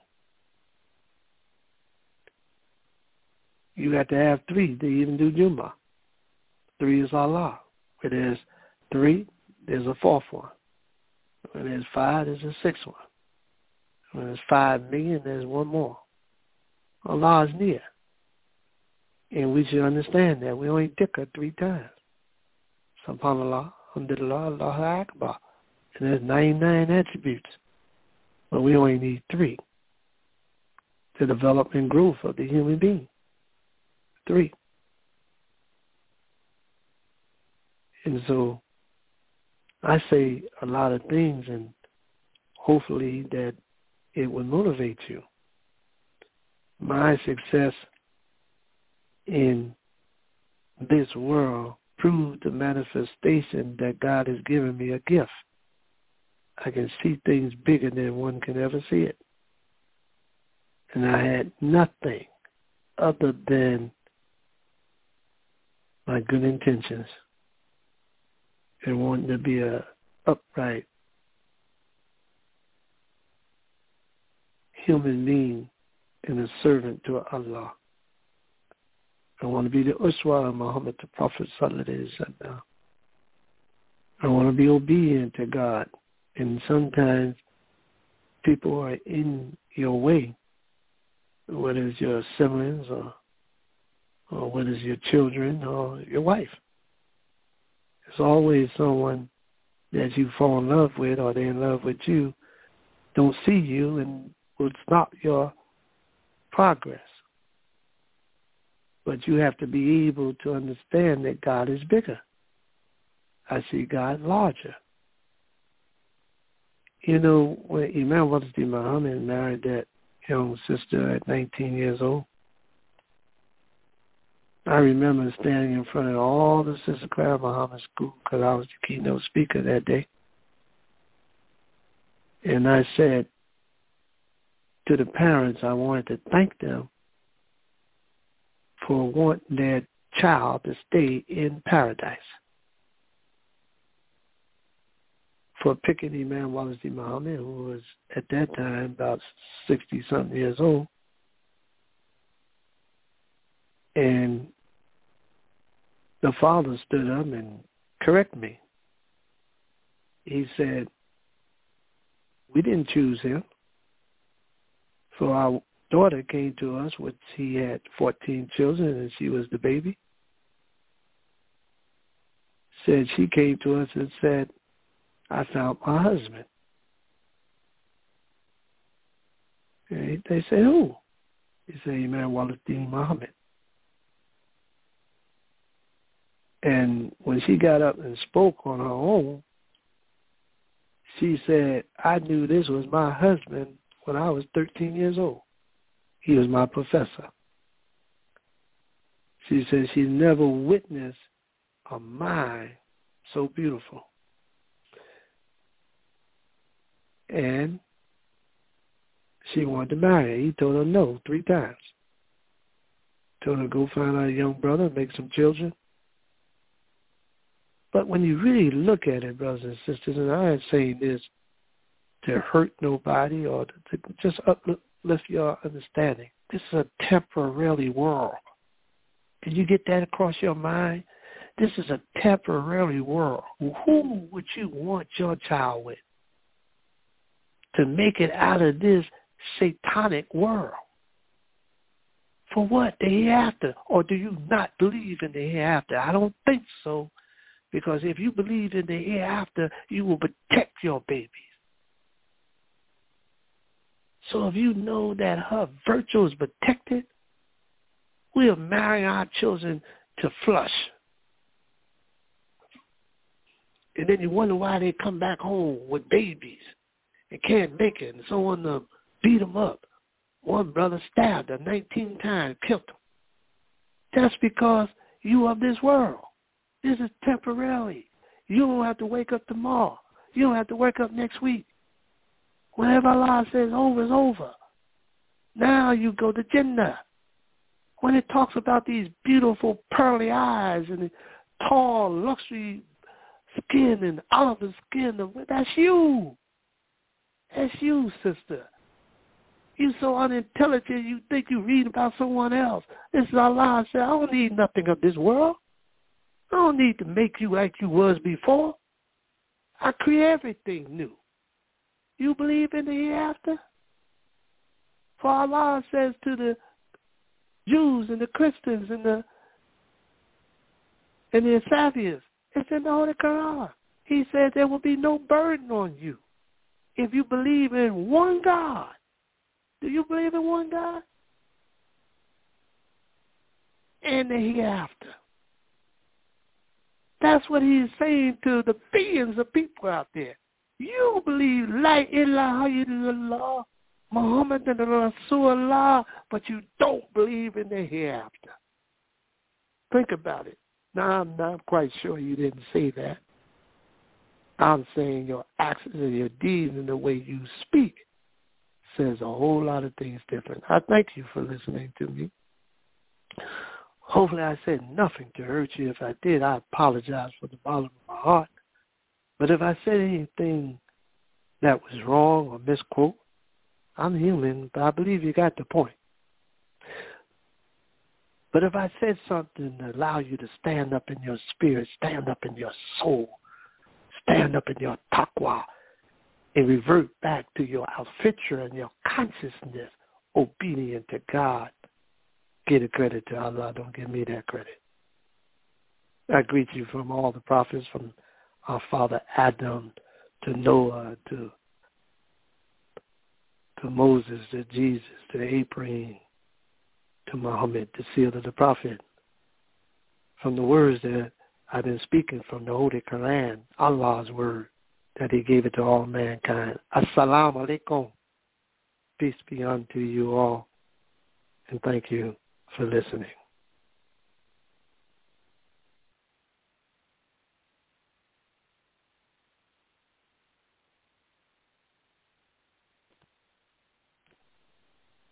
Speaker 2: You got to have three to even do Jummah. Three is Allah. Where there's three, there's a fourth one. When there's five, there's a sixth one. When there's five million, there's one more. Allah is near. And we should understand that. We only dhikr three times. SubhanAllah, Alhamdulillah, Allahu Akbar. And there's ninety-nine attributes. But we only need three. The development and growth of the human being. Three. And so I say a lot of things, and hopefully that it will motivate you. My success in this world proved the manifestation that God has given me a gift. I can see things bigger than one can ever see it. And I had nothing other than my good intentions and wanting to be a upright human being and a servant to Allah. I want to be the Uswa of Muhammad, the Prophet Sallallahu Alaihi Wasallam. I want to be obedient to God. And sometimes people are in your way, whether it's your siblings or, or whether it's your children or your wife. There's always someone that you fall in love with or they're in love with you, don't see you and will stop your progress. But you have to be able to understand that God is bigger. I see God larger. You know, when Imam Wazdi Muhammad married that young sister at nineteen years old, I remember standing in front of all the Sister Clara Muhammad School because I was the keynote speaker that day. And I said to the parents, I wanted to thank them for wanting their child to stay in paradise. for picking Imam Walid Muhammad, who was at that time about sixty-something years old. And the father stood up and corrected me. He said, we didn't choose him. So our daughter came to us, which he had fourteen children, and she was the baby. Said she came to us and said, I found my husband. And they said, who? He said, Imam Walid Muhammad. And when she got up and spoke on her own, she said, I knew this was my husband when I was thirteen years old. He was my professor. She said she never witnessed a mind so beautiful. And she wanted to marry him. He told her no three times. Told her to go find her young brother, make some children. But when you really look at it, brothers and sisters, and I ain't saying this to hurt nobody or to, to just uplift your understanding, this is a temporary world. Can you get that across your mind? This is a temporary world. Who would you want your child with to make it out of this satanic world? For what? The hereafter? Or do you not believe in the hereafter? I don't think so. Because if you believe in the hereafter, you will protect your babies. So if you know that her virtue is protected, we'll marry our children to flush. And then you wonder why they come back home with babies and can't make it, and someone to beat them up. One brother stabbed her nineteen times, killed him. That's because you of this world. This is temporary. You don't have to wake up tomorrow. You don't have to wake up next week. Whenever Allah says over is over. Now you go to Jannah. When it talks about these beautiful pearly eyes and the tall luxury skin and olive skin, that's you. That's you, sister. You so unintelligent you think you read about someone else. This is Allah said, I don't need nothing of this world. I don't need to make you like you was before. I create everything new. You believe in the hereafter? For Allah says to the Jews and the Christians and the and the Sabians, it's in the Holy Quran. He said there will be no burden on you if you believe in one God. Do you believe in one God? And the hereafter. That's what he is saying to the billions of people out there. You believe La ilaha illallah, Muhammad and Rasulullah, but you don't believe in the hereafter. Think about it. Now, I'm not quite sure you didn't say that. I'm saying your actions and your deeds and the way you speak says a whole lot of things different. I thank you for listening to me. Hopefully I said nothing to hurt you. If I did, I apologize from the bottom of my heart. But if I said anything that was wrong or misquote, I'm human, but I believe you got the point. But if I said something to allow you to stand up in your spirit, stand up in your soul, stand up in your taqwa, and revert back to your al-fitra and your consciousness, obedient to God, give the credit to Allah. Don't give me that credit. I greet you from all the prophets, from our father Adam to Noah to to Moses to Jesus to Abraham to Muhammad, the seal of the prophet. From the words that I've been speaking from the Holy Quran, Allah's word, that he gave it to all mankind. Assalamu alaikum. Peace be unto you all. And thank you for listening.